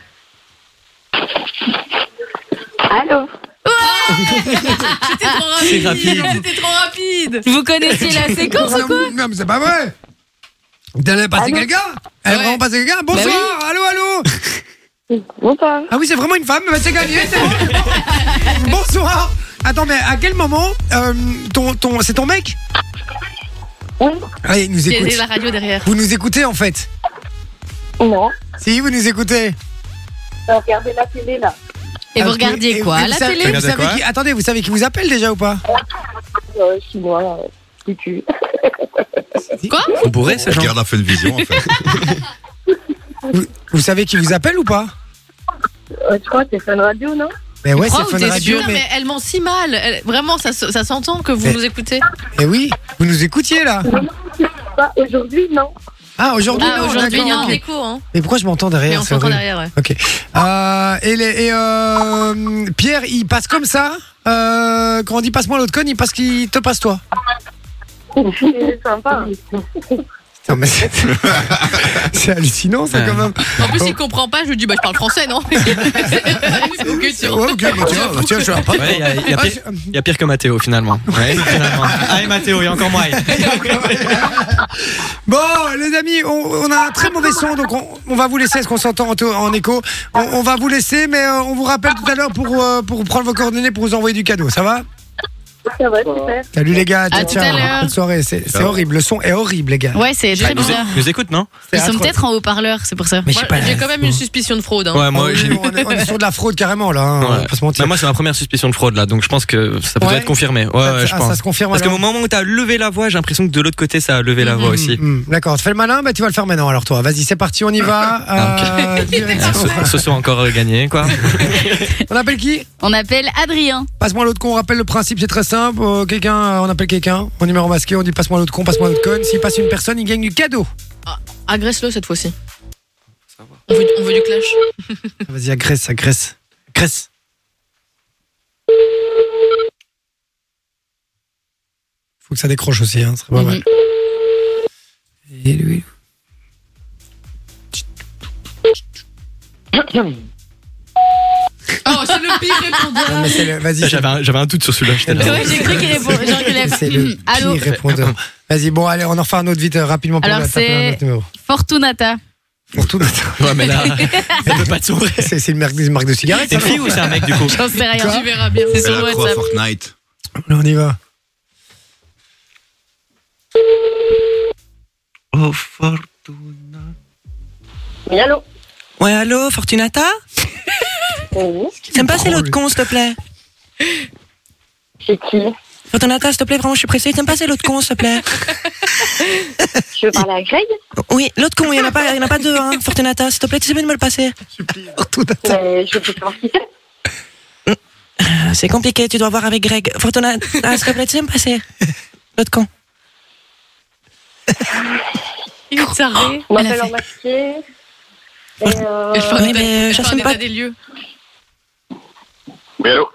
Speaker 7: Allô?
Speaker 5: C'était trop rapide.
Speaker 4: C'est rapide.
Speaker 5: C'était trop rapide.
Speaker 6: Vous connaissiez la séquence ou quoi?
Speaker 1: Non, mais c'est pas vrai. Elle a passé
Speaker 7: Allô
Speaker 1: quelqu'un Elle a
Speaker 5: Ouais.
Speaker 1: vraiment passé quelqu'un Bonsoir,
Speaker 6: Bah
Speaker 1: allô, allô.
Speaker 7: Bonsoir.
Speaker 1: Ah oui, c'est vraiment une femme, bah, c'est gagné. c'est bon. Bonsoir. Attends, mais à quel moment euh, ton, ton, c'est ton mec?
Speaker 7: Oui.
Speaker 1: Allez, il nous
Speaker 5: Il y
Speaker 1: écoute.
Speaker 5: a la radio derrière.
Speaker 1: Vous nous écoutez en fait?
Speaker 7: Non.
Speaker 1: Si, vous nous écoutez.
Speaker 7: Regardez la télé là.
Speaker 6: Et vous
Speaker 1: Ah,
Speaker 6: regardiez
Speaker 1: et-
Speaker 6: quoi
Speaker 1: et
Speaker 6: à
Speaker 1: vous
Speaker 6: la
Speaker 1: savez-
Speaker 6: télé?
Speaker 1: et vous
Speaker 4: Regardez
Speaker 1: savez
Speaker 4: quoi
Speaker 1: qui, attendez, vous savez qui vous appelle déjà ou pas?
Speaker 7: Euh, chinois, euh, cucu.
Speaker 5: Quoi?
Speaker 4: On pourrait, ce genre.
Speaker 2: Regarde la fin de vision en fait.
Speaker 1: vous, vous savez qui vous appelle ou pas?
Speaker 7: Euh, je crois que c'est Fun Radio, non?
Speaker 1: Mais ouais,
Speaker 6: crois
Speaker 1: c'est
Speaker 6: ou
Speaker 1: Fun
Speaker 6: t'es
Speaker 1: Radio,
Speaker 5: Putain, mais...
Speaker 1: mais.
Speaker 5: elle ment si mal. Elle- Vraiment, ça, se- ça s'entend que vous
Speaker 1: Mais-
Speaker 5: nous écoutez.
Speaker 1: Eh oui, vous nous écoutiez là.
Speaker 7: Pas aujourd'hui, non.
Speaker 1: Ah, aujourd'hui,
Speaker 6: Ah,
Speaker 1: non,
Speaker 6: aujourd'hui,
Speaker 1: d'accord,
Speaker 5: Il y a
Speaker 6: non.
Speaker 5: un
Speaker 1: ok.
Speaker 5: écho, hein.
Speaker 1: Mais pourquoi je m'entends derrière?
Speaker 5: Mais on
Speaker 1: c'est
Speaker 5: s'entend
Speaker 1: horrible.
Speaker 5: derrière, ouais.
Speaker 1: Ok. Euh, et les, et euh, Pierre, il passe comme ça. Euh, quand on dit passe-moi l'autre conne, il passe qu'il te passe toi.
Speaker 7: C'est sympa.
Speaker 1: Non, mais c'est c'est hallucinant, ça,
Speaker 4: Ouais.
Speaker 1: quand même.
Speaker 5: En plus, il comprend pas. Je lui dis, bah, je parle français, non? C'est une question.
Speaker 1: Ouais, ok, bah, tiens, bah, tiens, je vais
Speaker 4: Ouais, il y a- il y a
Speaker 1: Ah,
Speaker 4: pire-
Speaker 1: je-
Speaker 4: il y a pire que Mathéo finalement. Ouais, finalement. Ah, et Mathéo, il y a encore moi.
Speaker 1: Bon, les amis, on, on a un très mauvais son, donc on, on va vous laisser. Est-ce qu'on s'entend en, to- en écho? on, on va vous laisser, mais euh, on vous rappelle tout à l'heure pour, euh, pour prendre vos coordonnées pour vous envoyer du cadeau. Ça va?
Speaker 7: Ça va, super.
Speaker 1: Salut les gars, ciao,
Speaker 6: À tout
Speaker 1: ciao.
Speaker 6: à l'heure.
Speaker 1: Bonne soirée. C'est c'est
Speaker 2: Ciao.
Speaker 1: horrible. Le son est horrible, les gars.
Speaker 6: Ouais, c'est très
Speaker 4: Nous,
Speaker 6: bizarre.
Speaker 4: nous écoute, non?
Speaker 6: Ils
Speaker 1: C'est
Speaker 6: sont
Speaker 1: atroce.
Speaker 6: peut-être en haut-parleur, c'est pour ça.
Speaker 1: Mais je
Speaker 5: Moi,
Speaker 1: sais pas.
Speaker 5: j'ai quand même une suspicion de fraude. Hein.
Speaker 4: Ouais,
Speaker 1: Ah
Speaker 4: moi,
Speaker 1: oui,
Speaker 4: j'ai.
Speaker 1: on, est, on est sur de la fraude carrément là. Hein, on va
Speaker 4: Ouais.
Speaker 1: pas se mentir.
Speaker 4: Bah, moi, c'est ma première suspicion de fraude là, donc je pense que ça peut
Speaker 1: Ouais.
Speaker 4: être confirmé. Ouais,
Speaker 1: Ah,
Speaker 4: ouais, je
Speaker 1: ça,
Speaker 4: pense.
Speaker 1: ça se confirme.
Speaker 4: Parce qu'au
Speaker 1: alors.
Speaker 4: moment où t'as levé la voix, j'ai l'impression que de l'autre côté, ça a levé la voix aussi.
Speaker 1: Hum, hum, D'accord, tu fais le malin, bah tu vas le faire maintenant alors toi. Vas-y, c'est parti, on y va.
Speaker 4: Ah,
Speaker 1: Euh, direction.
Speaker 4: Ah, Ce, ce soir encore euh, gagné, quoi.
Speaker 1: On appelle qui?
Speaker 6: On appelle Adrien.
Speaker 1: Passe-moi l'autre con, on rappelle le principe, c'est très simple. Euh, quelqu'un, euh, on appelle quelqu'un, on numéro masqué, on dit passe-moi l'autre con, passe-moi l'autre conne. S'il passe une personne, il gagne du cadeau.
Speaker 5: Agresse-le cette fois-ci. On veut, on veut du clash.
Speaker 1: Vas-y, agresse, agresse. Agresse. Faut que ça décroche aussi, hein, ce serait pas
Speaker 6: Mhm.
Speaker 1: mal. Et lui.
Speaker 5: Oh, c'est le pire
Speaker 1: Non,
Speaker 5: répondeur.
Speaker 1: mais c'est le- Vas-y, c'est-
Speaker 4: J'avais un, j'avais un doute sur celui-là. J'étais là.
Speaker 6: Ouais, j'ai cru qu'il répondait. Genre qu'il allait
Speaker 1: c'est
Speaker 6: faire.
Speaker 1: le
Speaker 6: Hum, Allô,
Speaker 1: pire répondeur. Vas-y, bon, allez, on en refait un autre vite, euh, rapidement. pour
Speaker 6: Alors,
Speaker 1: la- taper
Speaker 6: c'est-
Speaker 1: un autre numéro.
Speaker 6: Fortunata.
Speaker 1: Pour tout.
Speaker 4: Ouais, mais là, ça peut pas te sourire.
Speaker 1: C'est c'est une marque, une marque de cigarettes.
Speaker 4: C'est une
Speaker 1: ça,
Speaker 4: fille
Speaker 1: non
Speaker 4: ou c'est un mec du coup?
Speaker 6: J'en sais rien.
Speaker 5: Tu verras bien.
Speaker 6: C'est
Speaker 2: Fais
Speaker 6: sur
Speaker 2: la croix
Speaker 6: WhatsApp.
Speaker 2: Fortnite.
Speaker 1: Là, on y va.
Speaker 4: Oh, Fortuna.
Speaker 7: Oui, allô?
Speaker 4: Ouais, allô, Fortunata?
Speaker 7: Oui.
Speaker 4: Tu me passer
Speaker 1: drôle.
Speaker 4: l'autre con, s'il te plaît?
Speaker 7: C'est qui?
Speaker 4: Fortunata, s'il te plaît, vraiment, je suis pressée. Tu me passer l'autre con, s'il te plaît?
Speaker 7: Tu veux parler à Greg?
Speaker 4: Oui, l'autre con, il n'y en a pas, il y en a pas deux, hein. Fortunata, s'il te plaît, tu sais bien de me le passer.
Speaker 1: Pour tout.
Speaker 7: Mais je peux savoir qui c'est.
Speaker 10: C'est compliqué, tu dois voir avec Greg. Fortuna, est-ce que tu me passer l'autre con?
Speaker 5: Il est sarré.
Speaker 7: On m'appelle en maquillé. Et euh...
Speaker 5: Je
Speaker 10: Oui, mais je sais pas.
Speaker 5: des lieux.
Speaker 9: Oui, allô?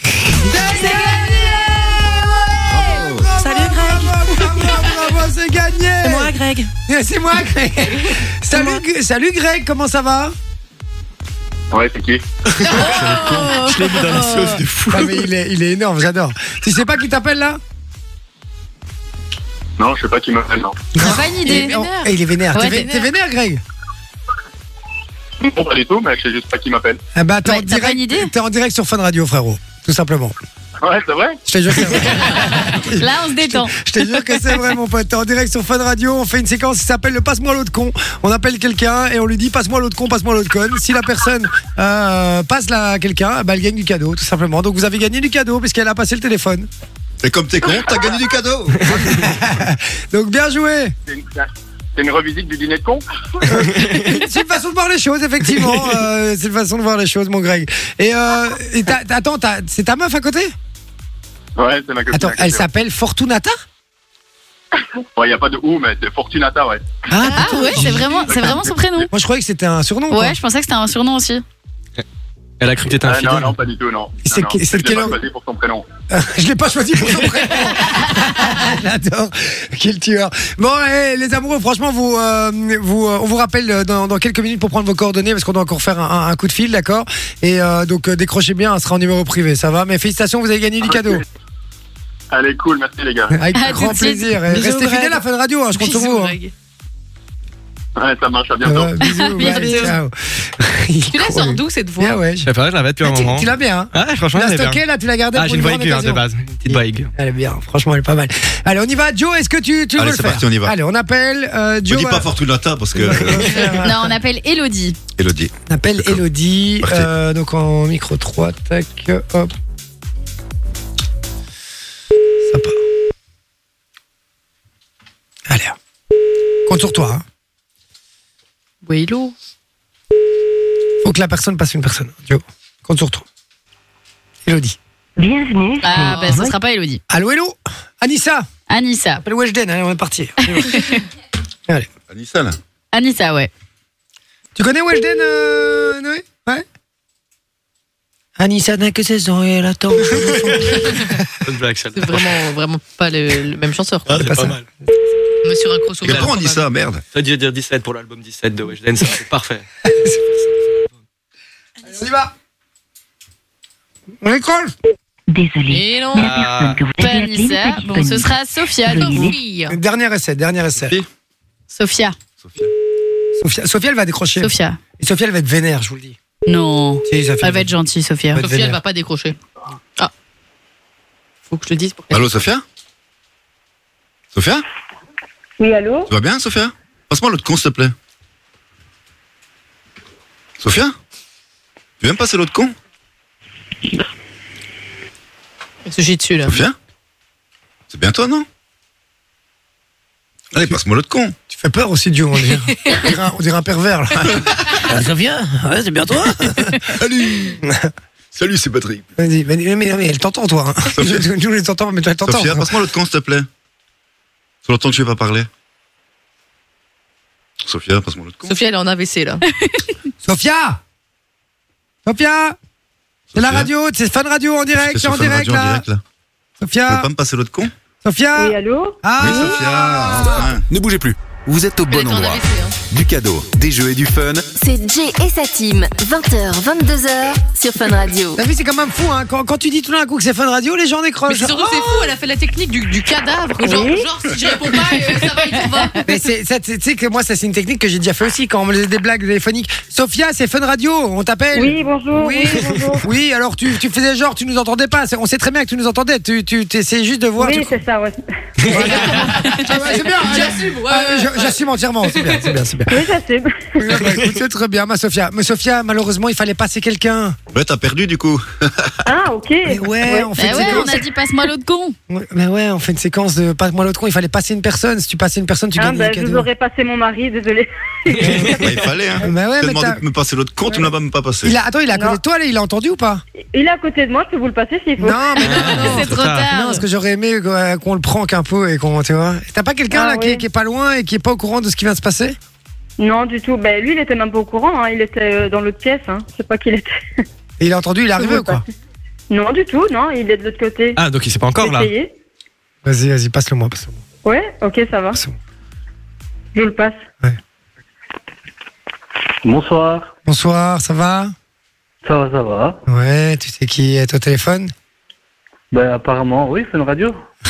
Speaker 10: Salut Greg.
Speaker 1: Bravo, bravo, bravo, c'est gagné.
Speaker 10: C'est moi Greg.
Speaker 1: C'est moi, Greg. Salut, G- salut Greg, comment ça va?
Speaker 9: Ouais, c'est qui?
Speaker 4: Je l'ai mis dans la sauce de fou.
Speaker 1: Ah, mais il est, il est énorme, j'adore. Tu sais pas qui t'appelle là?
Speaker 9: Non, je sais pas qui m'appelle, non.
Speaker 6: T'as pas une idée?
Speaker 5: Il est vénère.
Speaker 1: Oh, il est vénère.
Speaker 6: Ouais,
Speaker 1: T'es, vé-
Speaker 5: vénère.
Speaker 1: t'es vénère, Greg?
Speaker 9: Non, pas du tout, mais je sais juste pas qui m'appelle.
Speaker 1: Ah bah, t'es,
Speaker 6: Ouais,
Speaker 1: en
Speaker 6: t'as pas
Speaker 1: direct,
Speaker 6: une idée?
Speaker 1: t'es en direct sur Fun Radio, frérot. Tout simplement.
Speaker 9: Ouais, c'est vrai?
Speaker 1: Je te jure que c'est vrai.
Speaker 6: Là, on se détend.
Speaker 1: Je te jure que c'est vrai, mon pote. T'es en direct sur Fun Radio. On fait une séquence qui s'appelle le passe-moi l'autre con. On appelle quelqu'un et on lui dit passe-moi l'autre con, passe-moi l'autre conne. Si la personne euh, passe là à quelqu'un, bah, elle gagne du cadeau, tout simplement. Donc vous avez gagné du cadeau puisqu'elle a passé le téléphone.
Speaker 2: Et comme t'es con, t'as gagné du cadeau.
Speaker 1: Donc bien joué.
Speaker 9: C'est une, c'est une revisite du dîner de con?
Speaker 1: C'est une façon de voir les choses, effectivement. Euh, c'est une façon de voir les choses, mon Greg. Et, euh, et t'as- t'as- attends, t'as- c'est ta meuf à côté?
Speaker 9: Ouais, c'est ma copine.
Speaker 1: Attends,
Speaker 9: à côté,
Speaker 1: elle
Speaker 9: ouais.
Speaker 1: s'appelle Fortunata?
Speaker 9: Ouais, y a pas de ou, mais c'est Fortunata, ouais.
Speaker 6: Ah ouais, c'est vraiment, c'est vraiment son prénom.
Speaker 1: Moi, je croyais que c'était un surnom. quoi.
Speaker 6: Ouais, je pensais que c'était un surnom aussi.
Speaker 4: Elle a cru que t'étais un
Speaker 9: Ah, non,
Speaker 4: fidèle.
Speaker 9: non, pas du tout, non.
Speaker 1: C'est
Speaker 9: non,
Speaker 1: que-
Speaker 9: non,
Speaker 1: c'est
Speaker 9: je
Speaker 1: quel
Speaker 9: l'ai
Speaker 1: homme
Speaker 9: pas choisi pour son prénom.
Speaker 1: Je l'ai pas choisi pour son prénom. J'adore. Quel tueur. Bon, hey, les amoureux, franchement, vous, euh, vous, euh, on vous rappelle dans, dans quelques minutes pour prendre vos coordonnées parce qu'on doit encore faire un, un coup de fil, d'accord? Et euh, donc, euh, décrochez bien, ce sera en numéro privé, ça va? Mais félicitations, vous avez gagné du
Speaker 9: Ok.
Speaker 1: cadeau.
Speaker 9: Allez, cool, merci les gars.
Speaker 1: Avec
Speaker 6: À
Speaker 1: grand
Speaker 6: tout de suite.
Speaker 1: plaisir. Et
Speaker 10: Bisous,
Speaker 1: restez
Speaker 10: Greg.
Speaker 1: fidèles à Fun Radio, hein, je compte sur vous. hein.
Speaker 5: Greg.
Speaker 9: Ouais, ça marche, à bientôt.
Speaker 1: Euh, bisous, bye,
Speaker 5: Bisous.
Speaker 1: ciao.
Speaker 5: Tu la sors d'où cette
Speaker 1: Bien,
Speaker 5: voix?
Speaker 1: ouais.
Speaker 4: Je sais pas, je l'avais depuis un
Speaker 1: Ah, tu,
Speaker 4: moment.
Speaker 1: tu l'as bien, hein?
Speaker 4: Ah,
Speaker 1: Tu
Speaker 4: franchement,
Speaker 1: l'as
Speaker 4: elle est bien.
Speaker 1: stocké là, tu l'as gardé
Speaker 4: Ah,
Speaker 1: pour
Speaker 4: j'ai une
Speaker 1: une
Speaker 4: voix
Speaker 1: grande
Speaker 4: aiguë hein, de
Speaker 1: occasion.
Speaker 4: base. Une petite voix aiguë.
Speaker 1: Elle est bien, franchement, elle est pas mal. Allez, on y va, Joe, est-ce que tu, tu veux
Speaker 2: Allez,
Speaker 1: le
Speaker 2: c'est
Speaker 1: faire?
Speaker 2: parti, on y va.
Speaker 1: Allez, on appelle euh,
Speaker 2: Me
Speaker 1: Joe.
Speaker 2: dis
Speaker 1: va-
Speaker 2: pas Fortunata parce que.
Speaker 1: va
Speaker 2: euh,
Speaker 1: faire-
Speaker 6: Non, on appelle Elodie.
Speaker 2: Elodie.
Speaker 1: On appelle
Speaker 2: D'accord.
Speaker 1: Elodie,
Speaker 2: Parfait.
Speaker 1: euh, donc en micro trois, tac, hop. Ça part. Allez, compte sur toi. Hein.
Speaker 5: Oui, hello.
Speaker 1: Faut que la personne passe une personne. Joe, compte sur toi. Elodie.
Speaker 7: Bienvenue.
Speaker 6: Ah, bah, ça sera pas Elodie.
Speaker 1: Allô, hello. Anissa.
Speaker 6: Anissa.
Speaker 1: Appelle Weshden, allez, on est parti. Allez.
Speaker 2: Anissa, là.
Speaker 6: Anissa, ouais.
Speaker 1: Tu connais Weshden, euh, Noé? Ouais. Anissa n'a que seize ans et elle attend.
Speaker 4: Bonne blague, celle-là.
Speaker 5: C'est vraiment, vraiment pas le, le même chanteur. quoi.
Speaker 4: Ah, c'est
Speaker 1: pas
Speaker 4: pas
Speaker 1: ça.
Speaker 4: mal.
Speaker 5: Mais sur un crossover.
Speaker 2: Mais pourquoi on dit ça, merde?
Speaker 4: T'as dû dire dix-sept pour l'album dix-sept de Weshden, ça c'est parfait.
Speaker 1: Allez, on y va. On décroche.
Speaker 7: Désolé.
Speaker 5: Et non.
Speaker 7: La personne que vous
Speaker 6: Pas
Speaker 7: avez appelée n'est
Speaker 6: Anissa.
Speaker 7: pas
Speaker 6: Bon, ce
Speaker 7: disponible.
Speaker 6: sera Sophia.
Speaker 7: Veuillez
Speaker 6: donc.
Speaker 5: Sophie.
Speaker 1: Dernier essai, dernier essai.
Speaker 2: Sophie.
Speaker 6: Sophia.
Speaker 2: Sophia.
Speaker 1: Sophia, Sophia, elle va décrocher.
Speaker 6: Sophia.
Speaker 1: Et Sophia, elle va être vénère, je vous le dis.
Speaker 6: Non.
Speaker 1: Si, Sophia,
Speaker 6: Elle va être gentille, Sophia.
Speaker 1: Ouais.
Speaker 5: Sophie, elle va pas décrocher. Ah. Faut que je le dise pour qu'elle.
Speaker 2: Allô, Sophia? Sophia?
Speaker 7: Oui, allô?
Speaker 2: Tu vas bien, Sophia? Passe-moi l'autre con, s'il te plaît. Sophia? Tu viens me passer l'autre con?
Speaker 5: Elle se jette dessus là.
Speaker 2: Sophia? C'est bien toi, non? Allez, passe-moi l'autre con.
Speaker 1: Tu fais peur aussi, Dieu, on dirait, on dirait, un, on dirait un pervers, là.
Speaker 10: Sophia, ouais, c'est bien toi.
Speaker 2: Salut! Salut, c'est Patrick.
Speaker 1: Vas-y, mais, mais, mais, mais elle t'entend, toi. Hein.
Speaker 2: Sophia.
Speaker 1: Nous, nous, les t'entends, mais toi, elle t'entend.
Speaker 2: Sophia, passe-moi l'autre con, s'il te plaît. Ça fait longtemps que je n'ai pas parlé. Sophia, passe-moi l'autre con.
Speaker 5: Sophie, elle est en A V C là.
Speaker 1: Sophia! Sophia! C'est la
Speaker 2: Sophia.
Speaker 1: radio, c'est Fun Radio en direct,
Speaker 2: C'est
Speaker 1: c'est en
Speaker 2: sur Fun
Speaker 1: direct,
Speaker 2: Radio en
Speaker 1: là.
Speaker 2: direct, là. Tu peux
Speaker 1: Sophia!
Speaker 2: pas me passer l'autre con?
Speaker 1: Sophia!
Speaker 7: Oui, allô?
Speaker 1: Ah,
Speaker 2: Oui, Sophia, enfin.
Speaker 8: Ne bougez plus. Vous êtes au
Speaker 5: Elle est
Speaker 8: bon
Speaker 5: en
Speaker 8: endroit.
Speaker 5: A V C. Hein.
Speaker 8: Du cadeau, des jeux et du fun.
Speaker 3: C'est Jay et sa team, vingt heures, vingt-deux heures sur Fun Radio.
Speaker 1: T'as vu, c'est quand même fou, hein. Quand, quand tu dis tout d'un coup que c'est Fun Radio, les gens
Speaker 5: Mais
Speaker 1: décrochent.
Speaker 5: c'est surtout, c'est fou, elle a fait la technique du, du cadavre. Genre,
Speaker 7: Oui.
Speaker 5: genre, si je réponds pas, euh, ça va, il s'en va.
Speaker 1: Mais c'est, ça, tu sais que moi, ça, c'est une technique que j'ai déjà fait aussi quand on me faisait des blagues téléphoniques. Sophia, c'est Fun Radio, on t'appelle.
Speaker 7: Oui, bonjour.
Speaker 1: Oui,
Speaker 7: Oui, bonjour.
Speaker 1: oui, alors tu, tu faisais genre, tu nous entendais pas. C'est- On sait très bien que tu nous entendais. Tu, tu essayais juste de voir.
Speaker 7: Oui,
Speaker 1: tu-
Speaker 7: c'est ça, ouais.
Speaker 1: Ah ouais, c'est bien.
Speaker 5: J'assume, ouais,
Speaker 1: Ah,
Speaker 5: ouais,
Speaker 1: je-
Speaker 5: ouais.
Speaker 1: J'assume entièrement. C'est bien, c'est bien, c'est bien.
Speaker 7: Oui, ça c'est.
Speaker 1: Ouais, bah, écoute, c'est très bien, ma Sophia. Mais Sophia, malheureusement, il fallait passer quelqu'un.
Speaker 2: Ouais, t'as perdu du coup.
Speaker 7: Ah, ok.
Speaker 1: Mais ouais, on fait
Speaker 6: Bah
Speaker 1: une
Speaker 6: ouais,
Speaker 1: séquence.
Speaker 6: on a dit passe-moi l'autre con.
Speaker 1: Ouais, mais ouais, on fait une séquence de pas moi l'autre con. Il fallait passer une personne. Si tu passais une personne, tu
Speaker 7: Ah,
Speaker 1: gagnais
Speaker 7: bah,
Speaker 1: un
Speaker 7: je
Speaker 1: cadeau.
Speaker 7: vous aurais passé mon mari, désolé.
Speaker 2: Bah, il fallait, hein.
Speaker 1: Bah ouais,
Speaker 2: T'as
Speaker 1: mais
Speaker 2: demandé
Speaker 1: t'as-
Speaker 2: de me passer l'autre compte, tu me l'as même pas passé.
Speaker 1: Il a... Attends, il est à côté
Speaker 7: Non.
Speaker 1: de toi, là, il a entendu ou pas?
Speaker 7: Il est à côté de moi, je peux vous le passer s'il faut.
Speaker 1: Non, mais non, non.
Speaker 6: C'est trop tard.
Speaker 1: Non, parce que j'aurais aimé euh, qu'on le prank un peu et qu'on, tu vois. T'as pas quelqu'un
Speaker 7: Ah,
Speaker 1: là qui, est,
Speaker 7: oui.
Speaker 1: qui est pas loin et qui est pas au courant de ce qui vient de se passer?
Speaker 7: Non, du tout. Ben, lui, il était même pas au courant. Hein. Il était euh, dans l'autre pièce. Hein. Je sais pas qui il était.
Speaker 1: Et il a entendu, il est arrivé ou quoi?
Speaker 7: Non, du tout. Non, il est de l'autre côté.
Speaker 4: Ah, donc il sait pas encore là.
Speaker 7: Essayez.
Speaker 1: Vas-y, vas-y, passe-le moi, passe-le moi.
Speaker 7: Ouais, ok, ça va.
Speaker 1: Passe-le moi.
Speaker 7: Je vous le passe.
Speaker 11: Bonsoir.
Speaker 1: Bonsoir, ça va?
Speaker 11: Ça va, ça va.
Speaker 1: Ouais, tu sais qui est au téléphone?
Speaker 11: Ben, apparemment, oui, c'est une radio.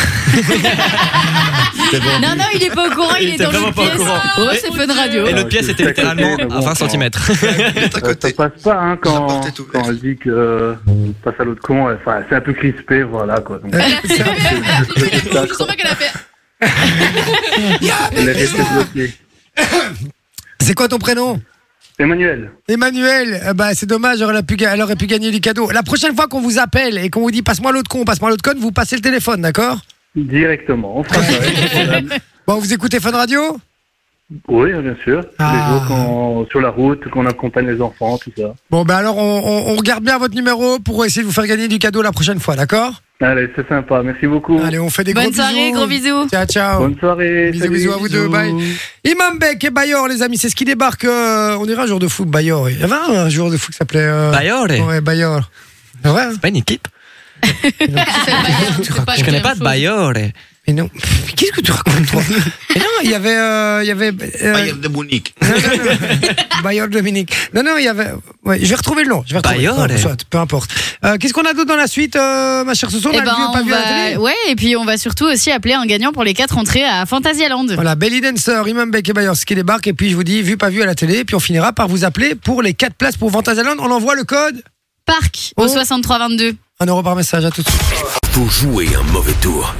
Speaker 2: C'est bon.
Speaker 6: Non, non, il est pas au courant, il,
Speaker 4: Il
Speaker 6: est
Speaker 4: était
Speaker 6: dans
Speaker 4: vraiment
Speaker 6: l'autre
Speaker 4: pas au
Speaker 6: pièce.
Speaker 4: courant.
Speaker 6: Oh, c'est Fun Radio.
Speaker 4: Et l'autre pièce était littéralement à vingt centimètres.
Speaker 2: Il est à
Speaker 11: Euh,
Speaker 2: côté.
Speaker 11: ça passe pas, hein,
Speaker 2: La
Speaker 11: quand,
Speaker 2: porte est ouverte.
Speaker 11: quand elle dit que euh, passe à l'autre con. euh, Enfin, c'est un peu crispé, voilà, quoi. Donc,
Speaker 1: Euh,
Speaker 5: Je sens pas qu'elle a fait.
Speaker 11: elle est restée bloquée.
Speaker 1: C'est quoi ton prénom?
Speaker 11: Emmanuel,
Speaker 1: Emmanuel, eh ben, c'est dommage, elle aurait, pu, ga- elle aurait pu gagner du cadeau. La prochaine fois qu'on vous appelle et qu'on vous dit passe-moi l'autre con, passe-moi l'autre con, vous passez le téléphone, d'accord?
Speaker 11: directement, on fera ça. pas de problème.
Speaker 1: Bon, vous écoutez Fun Radio?
Speaker 11: Oui, bien sûr. Tous
Speaker 1: Ah.
Speaker 11: les jours, quand, sur la route, qu'on accompagne les enfants, tout ça.
Speaker 1: Bon, ben alors, on, on- on regarde bien votre numéro pour essayer de vous faire gagner du cadeau la prochaine fois, d'accord?
Speaker 11: Allez, c'est sympa, merci beaucoup.
Speaker 1: Allez, on fait des
Speaker 6: Bonne
Speaker 1: gros
Speaker 6: soirée,
Speaker 1: bisous.
Speaker 6: gros bisous.
Speaker 1: Ciao, ciao.
Speaker 11: Bonne soirée.
Speaker 1: Bisous,
Speaker 11: salut,
Speaker 1: bisous à vous deux, bye. Imam Beck et Bayor, les amis, c'est ce qui débarque. euh, on dirait un jour de foot, Bayor. Il y avait un jour de foot qui s'appelait. Euh,
Speaker 4: Bayor, eh.
Speaker 1: Ouais, Bayor. C'est vrai, hein?
Speaker 4: C'est pas une équipe.
Speaker 5: C'est pas
Speaker 4: Je connais pas de
Speaker 5: Bayor.
Speaker 4: Bayor. eh.
Speaker 1: Mais non. Mais qu'est-ce que tu racontes, toi? Mais non, il y avait. euh, il y avait euh,
Speaker 2: Bayern de Munich.
Speaker 1: non, non, non. Bayor Dominique. Non, non, il y avait. Ouais, je vais retrouver le nom. Je vais retrouver.
Speaker 4: Bayor,
Speaker 1: Bon,
Speaker 4: eh.
Speaker 1: soit, peu importe. Euh, Qu'est-ce qu'on a d'autre dans la suite, euh, ma chère Soso? On
Speaker 6: Eh
Speaker 1: a
Speaker 6: ben,
Speaker 1: vu ou pas
Speaker 6: on
Speaker 1: vu à la
Speaker 6: va...
Speaker 1: télé?
Speaker 6: Ouais, et puis on va surtout aussi appeler un gagnant pour les quatre entrées à Fantasyland.
Speaker 1: Voilà, Belly Dancer, Imam Beck et Bayor, ce qui débarque. Et puis je vous dis, vu, pas vu à la télé. Et puis on finira par vous appeler pour les quatre places pour Fantasyland. On envoie le code.
Speaker 6: Parc au
Speaker 1: Oh.
Speaker 6: soixante-trois vingt-deux.
Speaker 1: Un euro par message, à tout de suite.
Speaker 8: Pour jouer un mauvais tour.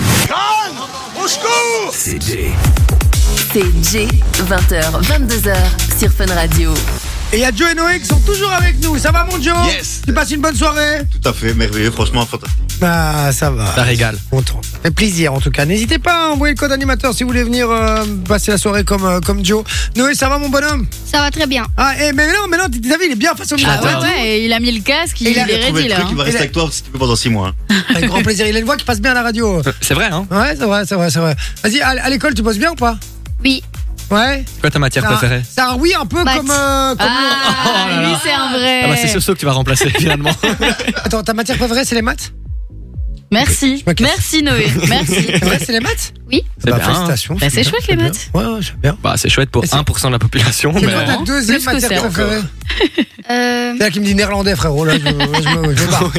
Speaker 8: C'est Jay.
Speaker 3: C'est Jay, vingt heures, vingt-deux heures sur Fun Radio.
Speaker 1: Et il y a Joe et Noé qui sont toujours avec nous. Ça va, mon Joe?
Speaker 2: Yes.
Speaker 1: Tu passes une bonne soirée?
Speaker 2: Tout à fait, merveilleux, franchement fantastique.
Speaker 1: Ah, ça va.
Speaker 4: Ça régale.
Speaker 1: Content. Ça fait plaisir, en tout cas. N'hésitez pas à envoyer le code animateur si vous voulez venir euh, passer la soirée comme, euh, comme Joe. Noé, ça va, mon bonhomme?
Speaker 12: Ça va très bien.
Speaker 1: Ah, et, mais non, mais non, t'as vu, il est bien face au
Speaker 6: Ah
Speaker 1: micro.
Speaker 6: ouais, ouais, et il a mis le casque, il,
Speaker 1: Il a
Speaker 6: est
Speaker 2: Trouver
Speaker 6: ready
Speaker 2: le
Speaker 6: là.
Speaker 2: truc, il va
Speaker 1: hein.
Speaker 2: rester
Speaker 1: Il a-
Speaker 2: avec toi si tu veux pendant six mois. hein.
Speaker 1: Avec grand plaisir. Il a une voix qui passe bien à la radio.
Speaker 4: C'est vrai, hein?
Speaker 1: Ouais, c'est vrai, c'est vrai, c'est vrai. Vas-y, à, à l'école, tu bosses bien ou pas?
Speaker 12: Oui.
Speaker 1: Ouais.
Speaker 4: C'est quoi ta matière
Speaker 1: C'est un-
Speaker 4: préférée?
Speaker 1: C'est un oui un peu
Speaker 12: Maths.
Speaker 1: comme. euh, comme
Speaker 6: Ah,
Speaker 4: Oh là là.
Speaker 6: lui c'est un vrai.
Speaker 4: Ah bah c'est Soso que tu vas remplacer finalement.
Speaker 1: Attends, ta matière préférée, c'est les maths?
Speaker 6: Merci,
Speaker 1: me casse.
Speaker 6: merci Noé, merci.
Speaker 1: C'est vrai, c'est les maths?
Speaker 6: Oui.
Speaker 4: C'est
Speaker 1: Bah,
Speaker 4: bien.
Speaker 1: félicitations.
Speaker 6: Bah, c'est
Speaker 1: bien,
Speaker 6: chouette, les
Speaker 1: bien.
Speaker 6: maths.
Speaker 1: Ouais, ouais, c'est bien.
Speaker 4: Bah c'est chouette pour
Speaker 1: Et c'est-
Speaker 4: un pour cent de la population.
Speaker 1: C'est
Speaker 4: mais-
Speaker 1: quoi ta
Speaker 6: Non,
Speaker 1: deuxième
Speaker 6: plus que
Speaker 1: matière
Speaker 6: ça.
Speaker 1: préférée?
Speaker 12: Euh,
Speaker 1: C'est là qui me dit néerlandais, frérot. Là, je, je me, je me barre.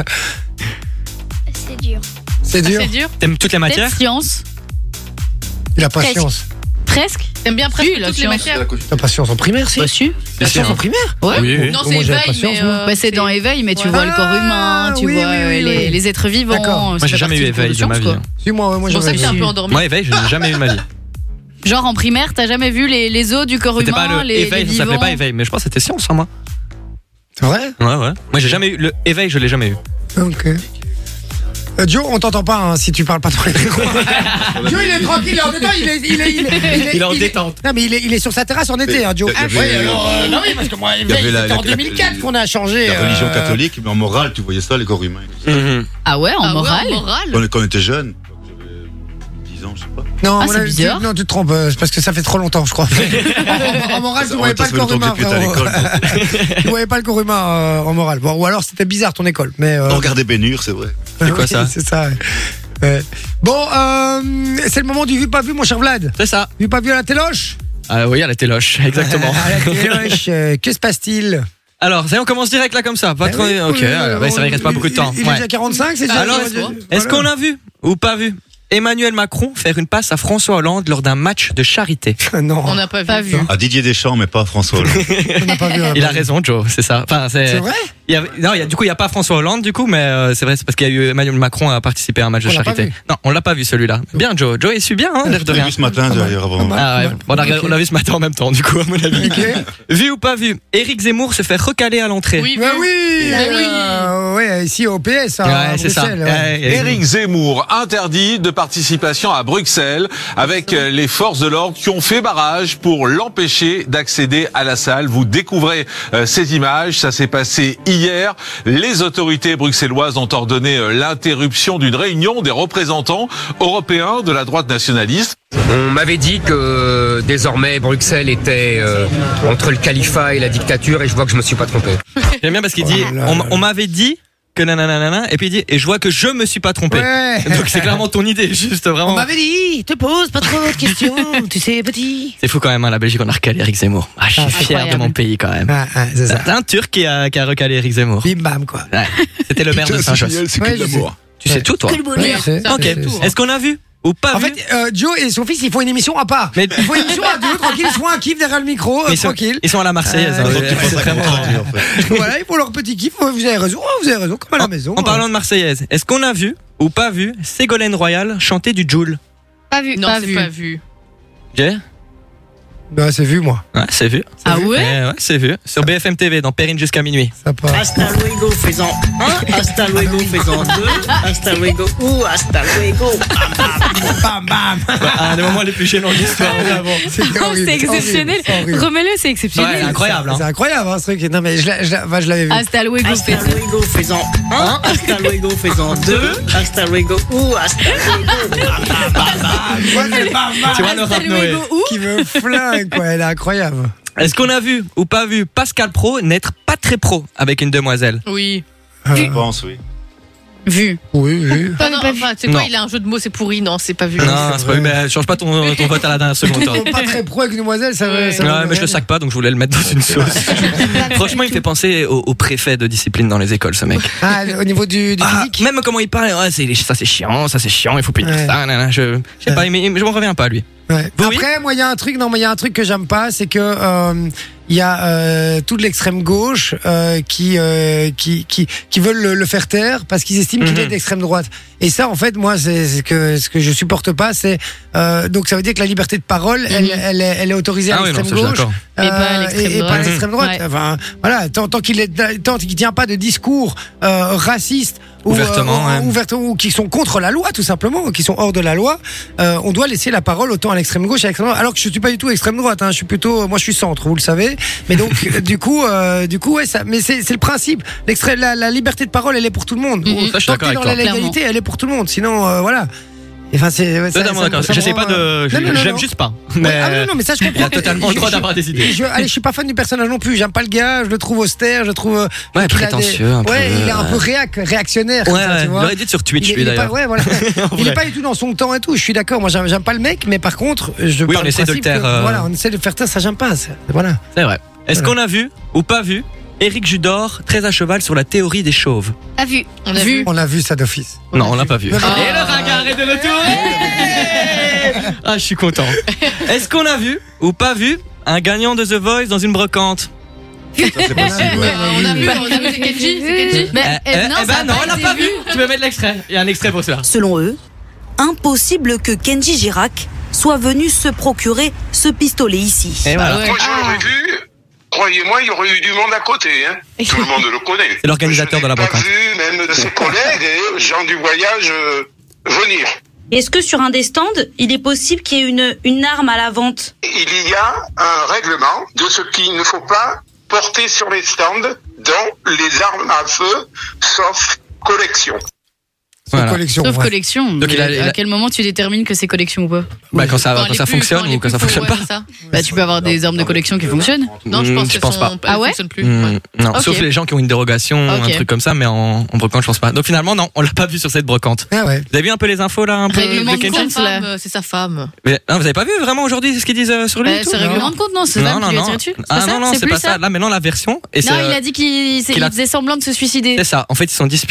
Speaker 12: c'est dur.
Speaker 1: C'est dur.
Speaker 5: C'est dur.
Speaker 4: T'aimes toutes les matières?
Speaker 6: Peut-être science.
Speaker 1: Il a pas
Speaker 12: Presque.
Speaker 1: science.
Speaker 6: Presque.
Speaker 5: T'aimes bien presque
Speaker 6: Si, la
Speaker 5: toutes les
Speaker 6: science.
Speaker 5: matières.
Speaker 1: T'as pas science en primaire, si?
Speaker 6: Pas su.
Speaker 1: La
Speaker 4: Si,
Speaker 1: science
Speaker 4: hein.
Speaker 1: en primaire?
Speaker 6: Ouais.
Speaker 4: Oui, oui.
Speaker 5: Non,
Speaker 1: Moi,
Speaker 5: c'est
Speaker 1: j'avais pas
Speaker 5: éveil,
Speaker 1: science,
Speaker 5: mais.
Speaker 1: moi.
Speaker 5: euh,
Speaker 6: Bah, c'est dans éveil, mais tu
Speaker 5: Ouais.
Speaker 6: vois le corps humain, tu
Speaker 1: oui,
Speaker 6: vois
Speaker 1: oui,
Speaker 6: euh,
Speaker 1: oui,
Speaker 6: les,
Speaker 1: oui.
Speaker 6: les êtres vivants.
Speaker 1: D'accord.
Speaker 4: Moi
Speaker 6: ça
Speaker 4: j'ai
Speaker 6: fait
Speaker 4: jamais eu
Speaker 6: partie du
Speaker 4: éveil
Speaker 6: cours
Speaker 4: de ma
Speaker 6: sciences,
Speaker 4: vie.
Speaker 6: quoi.
Speaker 4: hein.
Speaker 1: Si, moi, moi
Speaker 5: C'est pour ça
Speaker 1: j'avais.
Speaker 5: que t'es un
Speaker 1: si.
Speaker 5: peu endormi.
Speaker 4: Moi éveil, je n'ai jamais eu de ma vie.
Speaker 6: Genre en primaire, t'as jamais vu les, les os du corps
Speaker 4: C'était
Speaker 6: humain,
Speaker 4: pas le
Speaker 6: les,
Speaker 4: éveil,
Speaker 6: les
Speaker 4: ça s'appelait
Speaker 6: vivants.
Speaker 4: pas éveil, mais je pense que c'était science hein, moi.
Speaker 1: C'est vrai?
Speaker 4: Ouais ouais. Moi j'ai jamais eu le éveil, je l'ai jamais eu.
Speaker 1: Ok. Euh, Joe, on t'entend pas hein, si tu parles pas dans les micros. Joe, il est tranquille, il est en détente, il est, il est, il est, il est,
Speaker 4: Il est en détente.
Speaker 1: Non, mais il est, il est sur sa terrasse en été, hein, Joe.
Speaker 2: Il y avait-
Speaker 1: Ouais, alors, euh, non, oui, parce que moi,
Speaker 2: y avait la-
Speaker 1: c'était en
Speaker 2: la-
Speaker 1: deux mille quatre qu'on a changé.
Speaker 2: La religion
Speaker 1: euh,
Speaker 2: catholique, mais en morale, tu voyais ça, les corps humains.
Speaker 4: Mhm.
Speaker 6: Ah ouais, en
Speaker 5: Ah ouais,
Speaker 6: morale.
Speaker 5: en morale.
Speaker 2: Quand, quand on était jeunes, j'avais dix ans, je sais pas.
Speaker 1: Non,
Speaker 6: Ah,
Speaker 1: à mon
Speaker 6: c'est
Speaker 1: avis,
Speaker 6: bizarre.
Speaker 1: tu- non, tu te trompes, euh, c'est parce que ça fait trop longtemps, je crois. en, en morale, tu
Speaker 2: En
Speaker 1: voyais
Speaker 2: même temps,
Speaker 1: pas
Speaker 2: ça
Speaker 1: le
Speaker 2: fait
Speaker 1: corps
Speaker 2: longtemps
Speaker 1: humain,
Speaker 2: que j'étais à
Speaker 1: frérot.
Speaker 2: l'école.
Speaker 1: Tu voyais pas le corps humain euh, en morale. Bon, ou alors c'était bizarre ton école, mais. euh,
Speaker 2: On regardait Bénur, c'est vrai.
Speaker 4: C'est quoi
Speaker 1: oui,
Speaker 4: ça
Speaker 1: C'est ça. ouais. Ouais. Bon, euh, c'est le moment du vu pas vu, mon cher Vlad.
Speaker 4: C'est ça.
Speaker 1: Vu pas vu à la téloche.
Speaker 4: Ah oui, à la téloche, exactement.
Speaker 1: À la téloche, euh, que se passe-t-il?
Speaker 4: Alors, ça y est, on commence direct là comme ça. Pas
Speaker 1: Eh
Speaker 4: trop.
Speaker 1: oui,
Speaker 4: Ok,
Speaker 1: oui,
Speaker 4: alors,
Speaker 1: oui,
Speaker 4: ouais, c'est vrai, il reste pas
Speaker 1: il-
Speaker 4: beaucoup de temps.
Speaker 1: Il, il est
Speaker 4: Ouais.
Speaker 1: déjà quarante-cinq, c'est déjà.
Speaker 4: Alors,
Speaker 1: déjà-
Speaker 4: est-ce
Speaker 1: voilà.
Speaker 4: qu'on l'a vu ou pas vu? Emmanuel Macron faire une passe à François Hollande lors d'un match de charité.
Speaker 1: Non.
Speaker 5: On n'a pas,
Speaker 6: Pas
Speaker 5: vu.
Speaker 6: vu.
Speaker 2: À Didier Deschamps, mais pas François Hollande.
Speaker 1: On n'a pas vu. hein.
Speaker 4: Il a raison, Joe, c'est ça. Enfin, c'est,
Speaker 1: C'est vrai
Speaker 4: il y a, non, il y a, du coup, il n'y a pas François Hollande, du coup, mais euh, c'est vrai, c'est parce qu'il y a eu Emmanuel Macron à participer à un match
Speaker 1: On
Speaker 4: de
Speaker 1: l'a pas
Speaker 4: charité.
Speaker 1: vu.
Speaker 4: Non, on l'a pas vu celui-là. Bien, Joe. Joe, il suit bien, hein, l'air de
Speaker 2: On l'a
Speaker 4: rien.
Speaker 2: vu ce matin, d'ailleurs, avant.
Speaker 4: Ah ouais. On l'a
Speaker 1: Ok.
Speaker 4: on l'a vu ce matin en même temps, du coup, à mon avis.
Speaker 1: Ok.
Speaker 4: Vu ou pas vu, Éric Zemmour se fait recaler à l'entrée.
Speaker 5: Oui,
Speaker 1: Bah
Speaker 5: vu.
Speaker 1: oui,
Speaker 5: Bah oui.
Speaker 1: euh, ouais, ici au P S, hein,
Speaker 4: Ouais,
Speaker 1: à
Speaker 4: c'est ça.
Speaker 1: Bruxelles, ouais.
Speaker 4: Ouais, et-
Speaker 13: Éric Zemmour interdit de participation à Bruxelles avec euh, les forces de l'ordre qui ont fait barrage pour l'empêcher d'accéder à la salle. Vous découvrez euh, ces images, ça s'est passé hier. Les autorités bruxelloises ont ordonné euh, l'interruption d'une réunion des représentants européens de la droite nationaliste.
Speaker 14: On m'avait dit que désormais Bruxelles était euh, entre le califat et la dictature et je vois que je me suis pas trompé.
Speaker 4: J'aime bien parce qu'il dit,
Speaker 1: Oh là
Speaker 4: on,
Speaker 1: là.
Speaker 4: on m'avait dit que nanana, et puis il dit, et je vois que je me suis pas trompé.
Speaker 1: Ouais.
Speaker 4: Donc c'est clairement ton idée, juste vraiment.
Speaker 1: On m'avait dit, te pose pas trop de questions, tu sais, petit.
Speaker 4: C'est fou quand même, hein, la Belgique, on a recalé Éric Zemmour. Ah, je suis
Speaker 1: Ah,
Speaker 4: fier
Speaker 6: incroyable.
Speaker 4: de mon pays quand même.
Speaker 1: Ah, ah, c'est ça.
Speaker 4: C'est un Turc qui a, qui a recalé Éric Zemmour.
Speaker 1: Bim bam, quoi.
Speaker 4: Ouais. C'était le maire de Saint-Josse.
Speaker 2: c'est
Speaker 1: Ouais, je sais.
Speaker 4: Tu sais tout, toi.
Speaker 1: Ouais, je sais.
Speaker 4: Ok.
Speaker 1: C'est- c'est-
Speaker 4: Est-ce qu'on a vu ou pas
Speaker 1: En
Speaker 4: vu
Speaker 1: fait, euh, Joe et son fils, ils font une émission à part.
Speaker 4: Mais-
Speaker 1: Ils font une émission à deux, tranquille, ils se font un kiff derrière le micro, euh,
Speaker 4: ils, sont,
Speaker 1: tranquille.
Speaker 4: ils sont à la Marseillaise.
Speaker 1: Euh,
Speaker 4: hein.
Speaker 1: faut que tu
Speaker 4: C'est vraiment-
Speaker 1: Voilà, ils font leur petit kiff. Vous avez raison, oh, vous avez raison, comme à la maison.
Speaker 4: En parlant de Marseillaise, est-ce qu'on a vu ou pas vu Ségolène Royal chanter du Joule?
Speaker 6: Pas vu.
Speaker 5: Non,
Speaker 6: pas
Speaker 5: c'est
Speaker 6: vu.
Speaker 5: pas vu.
Speaker 4: J'ai
Speaker 1: Bah, c'est vu, moi.
Speaker 4: Ouais, c'est vu.
Speaker 6: Ah ouais
Speaker 4: Eh ouais, c'est vu. Sur B F M T V, dans Perrine jusqu'à minuit.
Speaker 1: Ça part.
Speaker 15: Hasta luego, faisant un, hasta luego, faisant deux, hasta luego, ou hasta luego.
Speaker 1: Bam, bam.
Speaker 4: Un des moments les plus gênants de l'histoire, vraiment.
Speaker 1: C'est
Speaker 6: Oh,
Speaker 1: horrible,
Speaker 6: c'est exceptionnel.
Speaker 1: horrible, c'est horrible.
Speaker 6: Remets-le, c'est
Speaker 4: Ouais,
Speaker 6: exceptionnel.
Speaker 4: incroyable. Hein.
Speaker 1: C'est incroyable, hein, ce truc. Non, mais je, l'ai- je, l'ai- bah, je l'avais vu.
Speaker 6: Hasta luego,
Speaker 15: Hasta
Speaker 6: fais-
Speaker 15: luego, faisant un, hasta luego, faisant deux, hasta luego, ou hasta luego.
Speaker 1: Moi, c'est bam, bam.
Speaker 4: Tu vois nos rap Noé.
Speaker 1: Qui me flingue, quoi. Elle est incroyable.
Speaker 4: Est-ce qu'on a vu ou pas vu Pascal Pro n'être pas très pro avec une demoiselle?
Speaker 5: Oui.
Speaker 2: Je pense, oui.
Speaker 6: Vu.
Speaker 1: Oui, oui.
Speaker 5: Ah non, enfin, tu sais quoi,
Speaker 4: Non.
Speaker 5: il a un jeu de mots, c'est pourri. Non, c'est pas vu.
Speaker 4: Non, c'est pas vu, mais change pas ton, ton vote à la dernière seconde. toi.
Speaker 1: Pas très pro avec une demoiselle, ça
Speaker 5: Ouais.
Speaker 1: veut. ça
Speaker 4: Ouais,
Speaker 1: veut
Speaker 4: mais je le
Speaker 1: rien
Speaker 4: sac pas, donc je voulais le mettre dans une sauce. Franchement, il me fait penser au, au préfet de discipline dans les écoles, ce mec.
Speaker 1: dire. Ah, au niveau du, du
Speaker 4: Ah,
Speaker 1: physique.
Speaker 4: même comment il parle, ouais, c'est, ça c'est chiant, ça c'est chiant, il faut punir
Speaker 1: Ouais.
Speaker 4: ça, nanana, je, je sais pas, mais je m'en reviens pas lui.
Speaker 1: Ouais.
Speaker 4: Vous, oui
Speaker 1: Après, moi, il y a un truc, non, mais il y a un truc que j'aime pas, c'est que euh, il y a euh, toute l'extrême gauche euh, qui, euh, qui qui qui veulent le, le faire taire parce qu'ils estiment qu'il
Speaker 4: Mhm.
Speaker 1: est d'extrême droite. Et ça, en fait, moi, c'est ce que ce que je supporte pas, c'est euh, donc ça veut dire que la liberté de parole, elle, elle, est, elle est autorisée à
Speaker 4: Ah oui, non,
Speaker 1: l'extrême
Speaker 4: ça, je suis
Speaker 1: gauche.
Speaker 4: d'accord.
Speaker 6: Et pas à l'extrême
Speaker 1: et- et pas à
Speaker 6: droite.
Speaker 1: l'extrême droite.
Speaker 6: Ouais.
Speaker 1: Enfin, voilà, tant, tant qu'il est, tant qu'il tient pas de discours euh, racistes ou,
Speaker 4: Ouvertement,
Speaker 1: euh,
Speaker 4: ouais.
Speaker 1: ouvertement, ou qui sont contre la loi, tout simplement, qui sont hors de la loi, euh, on doit laisser la parole autant à l'extrême gauche, à l'extrême droite. Alors que je suis pas du tout extrême droite, hein, je suis plutôt, moi je suis centre, vous le savez. Mais donc, euh, du coup, euh, du coup, ouais, ça, mais c'est, c'est le principe. L'extrême, la, la liberté de parole, elle est pour tout le monde.
Speaker 4: Mhm. Ça, je suis
Speaker 1: Tant
Speaker 4: d'accord
Speaker 1: que t'es
Speaker 4: avec
Speaker 1: dans la
Speaker 4: toi.
Speaker 1: légalité, elle est pour tout le monde. Sinon, euh, voilà. Enfin, c'est, ouais, ça-
Speaker 4: Totalement
Speaker 1: ça-
Speaker 4: d'accord.
Speaker 1: ça me
Speaker 4: J'essaie
Speaker 1: rend,
Speaker 4: pas de,
Speaker 1: euh,
Speaker 4: je-
Speaker 1: non, non, non,
Speaker 4: j'aime
Speaker 1: non.
Speaker 4: juste pas.
Speaker 1: Ouais,
Speaker 4: Mais
Speaker 1: ah non, non, mais ça je comprends.
Speaker 4: il a totalement le
Speaker 1: Je-
Speaker 4: droit
Speaker 1: je-
Speaker 4: d'avoir des idées.
Speaker 1: Je, allez, je suis pas fan du personnage non plus. J'aime pas le gars. Je le trouve austère. Je le trouve. euh,
Speaker 4: Ouais,
Speaker 1: qu'il a
Speaker 4: prétentieux,
Speaker 1: des-
Speaker 4: un peu,
Speaker 1: Ouais, il est un
Speaker 4: ouais.
Speaker 1: peu réac, réactionnaire. comme
Speaker 4: Ouais,
Speaker 1: ça,
Speaker 4: ouais,
Speaker 1: tu
Speaker 4: il
Speaker 1: vois.
Speaker 4: aurait dit sur Twitch,
Speaker 1: Il est-
Speaker 4: lui,
Speaker 1: il est pas-
Speaker 4: d'ailleurs.
Speaker 1: Ouais, voilà.
Speaker 4: En
Speaker 1: Il est
Speaker 4: vrai.
Speaker 1: pas du tout dans son temps et tout. Je suis d'accord. Moi, j'aime, j'aime pas le mec, mais par contre, je.
Speaker 4: Oui,
Speaker 1: pars
Speaker 4: on
Speaker 1: du
Speaker 4: essaie de le
Speaker 1: principe
Speaker 4: taire,
Speaker 1: que,
Speaker 4: euh.
Speaker 1: Voilà, on essaie de le faire taire. Ça j'aime pas. ça. Voilà.
Speaker 4: C'est vrai. Est-ce
Speaker 1: Voilà.
Speaker 4: qu'on a vu ou pas vu Éric Judor très à cheval sur la théorie des chauves?
Speaker 6: Pas vu.
Speaker 5: On a
Speaker 6: Vu.
Speaker 5: vu.
Speaker 1: On a vu ça d'office.
Speaker 4: Non, on l'a pas vu.
Speaker 1: Non, non.
Speaker 4: Et le regard est de retour. Ah, je suis content. Est-ce qu'on a vu ou pas vu un gagnant de The Voice dans une brocante?
Speaker 2: Ça, c'est possible, ouais.
Speaker 5: Euh, on a vu, on a vu, c'est Kenji, c'est Kenji.
Speaker 6: Mais,
Speaker 4: Eh,
Speaker 6: eh,
Speaker 4: eh,
Speaker 6: non,
Speaker 4: eh
Speaker 6: ça
Speaker 4: ben
Speaker 6: a
Speaker 4: non,
Speaker 6: pas
Speaker 4: on l'a
Speaker 6: été
Speaker 4: pas vu. Tu peux mettre l'extrait. Il y a un extrait pour cela.
Speaker 16: Selon eux, impossible que Kenji Girac soit venu se procurer ce pistolet ici.
Speaker 4: Et voilà.
Speaker 5: ouais.
Speaker 9: Moi, je l'aurais vu. Croyez-moi, il y aurait eu du monde à côté. Hein. Tout le monde le connaît.
Speaker 4: C'est l'organisateur de la
Speaker 9: Je n'ai pas
Speaker 4: brocante.
Speaker 9: vu même de ses collègues et gens du voyage euh, venir.
Speaker 17: Est-ce que sur un des stands, il est possible qu'il y ait une, une arme à la vente?
Speaker 9: Il y a un règlement de ce qu'il ne faut pas porter sur les stands dans les armes à feu, sauf collection.
Speaker 4: Voilà.
Speaker 1: Collection.
Speaker 6: Sauf
Speaker 1: ouais.
Speaker 6: collection.
Speaker 4: Donc, il a-
Speaker 6: Mais
Speaker 4: il a-
Speaker 6: à quel moment tu détermines que c'est collection ou pas?
Speaker 4: Bah, quand ça,
Speaker 5: Quand
Speaker 4: quand
Speaker 5: les
Speaker 4: ça
Speaker 5: plus-
Speaker 4: fonctionne
Speaker 5: les
Speaker 4: ou quand ça
Speaker 5: plus
Speaker 4: fonctionne
Speaker 5: faux,
Speaker 4: pas.
Speaker 5: ouais, c'est ça.
Speaker 6: Bah, tu peux avoir des armes de collection qui fonctionnent.
Speaker 5: Non, je pense
Speaker 4: Hmm,
Speaker 5: que
Speaker 4: je pense
Speaker 5: son-
Speaker 4: pas.
Speaker 5: elle
Speaker 6: Ah ouais
Speaker 5: fonctionne plus.
Speaker 4: Hmm,
Speaker 5: Ouais.
Speaker 4: Non,
Speaker 6: Ok.
Speaker 4: sauf les gens qui ont une dérogation,
Speaker 6: Ok.
Speaker 4: un truc comme ça, mais en, en brocante, je pense pas. Donc finalement, non, on l'a pas vu sur cette brocante.
Speaker 1: Ah ouais.
Speaker 4: Vous avez vu un peu les infos là, un peu
Speaker 6: Règlement
Speaker 4: de
Speaker 6: de
Speaker 4: Kenji
Speaker 6: compte.
Speaker 5: C'est sa femme, c'est sa femme.
Speaker 4: Mais, non, vous avez pas vu vraiment aujourd'hui ce qu'ils disent euh, sur lui
Speaker 6: Bah,
Speaker 4: et tout
Speaker 6: c'est règlement de compte, non? C'est ça
Speaker 4: Non,
Speaker 6: qui lui
Speaker 4: non,
Speaker 6: a tiré
Speaker 4: non.
Speaker 6: dessus? C'est
Speaker 4: Ah
Speaker 6: pas ça
Speaker 4: non, non, c'est
Speaker 6: plus
Speaker 4: pas ça. Là, maintenant, la version. Et
Speaker 6: Non,
Speaker 4: c'est,
Speaker 6: il a dit qu'il
Speaker 4: qu'il a-
Speaker 6: il faisait semblant de se suicider.
Speaker 4: C'est ça. En fait, ils sont disputés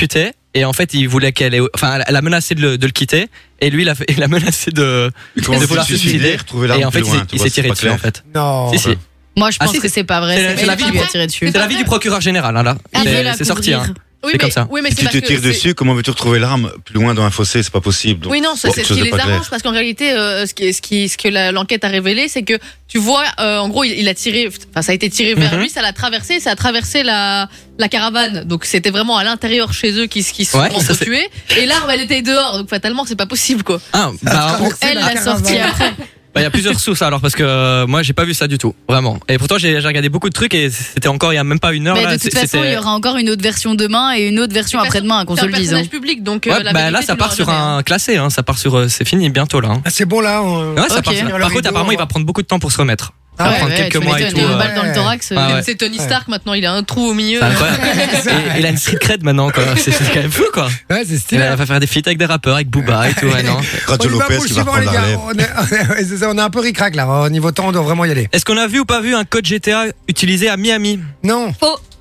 Speaker 4: Et en fait, il voulait qu'elle ait, enfin, elle a menacé de le, de le quitter. Et lui, il a, fait, il a menacé de, de vouloir se suicider. Et en fait, il, il s'est tiré dessus, en fait.
Speaker 1: Non.
Speaker 4: Si, si.
Speaker 6: Moi, je pense
Speaker 4: Ah, si,
Speaker 6: que c'est pas vrai.
Speaker 4: C'est,
Speaker 6: C'est
Speaker 4: c'est la
Speaker 6: lui
Speaker 4: vie
Speaker 6: qui
Speaker 4: du
Speaker 6: lui a tiré dessus.
Speaker 4: C'est l'avis du procureur général, hein, là.
Speaker 6: Il veut
Speaker 4: C'est,
Speaker 6: la
Speaker 4: c'est sorti, hein.
Speaker 6: couvrir.
Speaker 5: Oui,
Speaker 4: c'est
Speaker 5: mais,
Speaker 4: comme ça.
Speaker 5: oui, mais
Speaker 2: Si
Speaker 5: c'est
Speaker 2: tu te
Speaker 5: parce que
Speaker 2: tires
Speaker 5: c'est-
Speaker 2: dessus, comment veux-tu retrouver l'arme plus loin dans un fossé? C'est pas possible. Donc,
Speaker 5: Oui, non, ça,
Speaker 2: bon,
Speaker 5: c'est
Speaker 2: quelque
Speaker 5: ce qui
Speaker 2: chose de
Speaker 5: les
Speaker 2: pas clair.
Speaker 5: arrange parce qu'en réalité, euh, ce, qui, ce, qui, ce que la- l'enquête a révélé, c'est que tu vois, euh, en gros, il, il a tiré, enfin, ça a été tiré vers
Speaker 4: Mhm.
Speaker 5: lui, ça l'a traversé, ça a traversé la, la caravane. Donc c'était vraiment à l'intérieur chez eux qui, qui se sont
Speaker 4: Ouais, ça, c'est-
Speaker 5: tués. Et l'arme, elle était dehors, donc fatalement, c'est pas possible, quoi.
Speaker 4: Ah, bah,
Speaker 5: Donc, elle l'a sortie après.
Speaker 4: Bah, il y a plusieurs sources alors parce que euh, moi j'ai pas vu ça du tout, vraiment. Et pourtant j'ai, j'ai regardé beaucoup de trucs et c'était encore il y a même pas une heure.
Speaker 6: Mais
Speaker 4: là,
Speaker 6: de toute
Speaker 4: c'est-
Speaker 6: façon,
Speaker 4: c'était-
Speaker 6: il y aura encore une autre version demain et une autre version après-demain, qu'on
Speaker 5: C'est
Speaker 6: se
Speaker 5: un
Speaker 6: le dise.
Speaker 5: personnage
Speaker 6: hein.
Speaker 5: public, donc
Speaker 4: Ouais,
Speaker 5: euh, la
Speaker 4: bah
Speaker 5: vérité,
Speaker 4: là
Speaker 5: tu
Speaker 4: ça part
Speaker 5: l'auras
Speaker 4: sur
Speaker 5: jamais,
Speaker 4: un classé, hein, ça part sur euh, c'est fini bientôt là. Hein.
Speaker 1: Ah, c'est bon là. On...
Speaker 4: Ouais, ça
Speaker 6: Ok.
Speaker 4: part sur-
Speaker 1: Le
Speaker 4: Par
Speaker 1: rideau,
Speaker 4: contre apparemment il va
Speaker 1: on-
Speaker 4: prendre beaucoup de temps pour se remettre.
Speaker 6: Ah
Speaker 4: Ça va
Speaker 6: ouais,
Speaker 4: prendre
Speaker 6: ouais,
Speaker 4: quelques
Speaker 6: tu
Speaker 4: mois et
Speaker 6: m'étonnes,
Speaker 4: tout.
Speaker 6: une
Speaker 4: euh,
Speaker 6: balle dans le thorax.
Speaker 4: Ah ouais.
Speaker 5: C'est Tony Stark maintenant, il a un trou au milieu.
Speaker 4: C'est incroyable. Et il a une street cred maintenant quoi. C'est, c'est quand même fou quoi.
Speaker 1: Ouais, c'est
Speaker 4: Il
Speaker 1: stylé.
Speaker 4: va faire des feats avec des rappeurs, avec Booba et tout. Ouais, non.
Speaker 2: Radio
Speaker 1: On y va
Speaker 2: Lopez
Speaker 1: pour le
Speaker 2: qui va
Speaker 1: suivant, les
Speaker 2: reprendre la
Speaker 1: gars.
Speaker 2: relève.
Speaker 1: On est, ouais, c'est ça, on est un peu ric-rac là. Au niveau temps, on doit vraiment y aller.
Speaker 4: Est-ce qu'on a vu ou pas vu un code G T A utilisé à Miami?
Speaker 1: Non.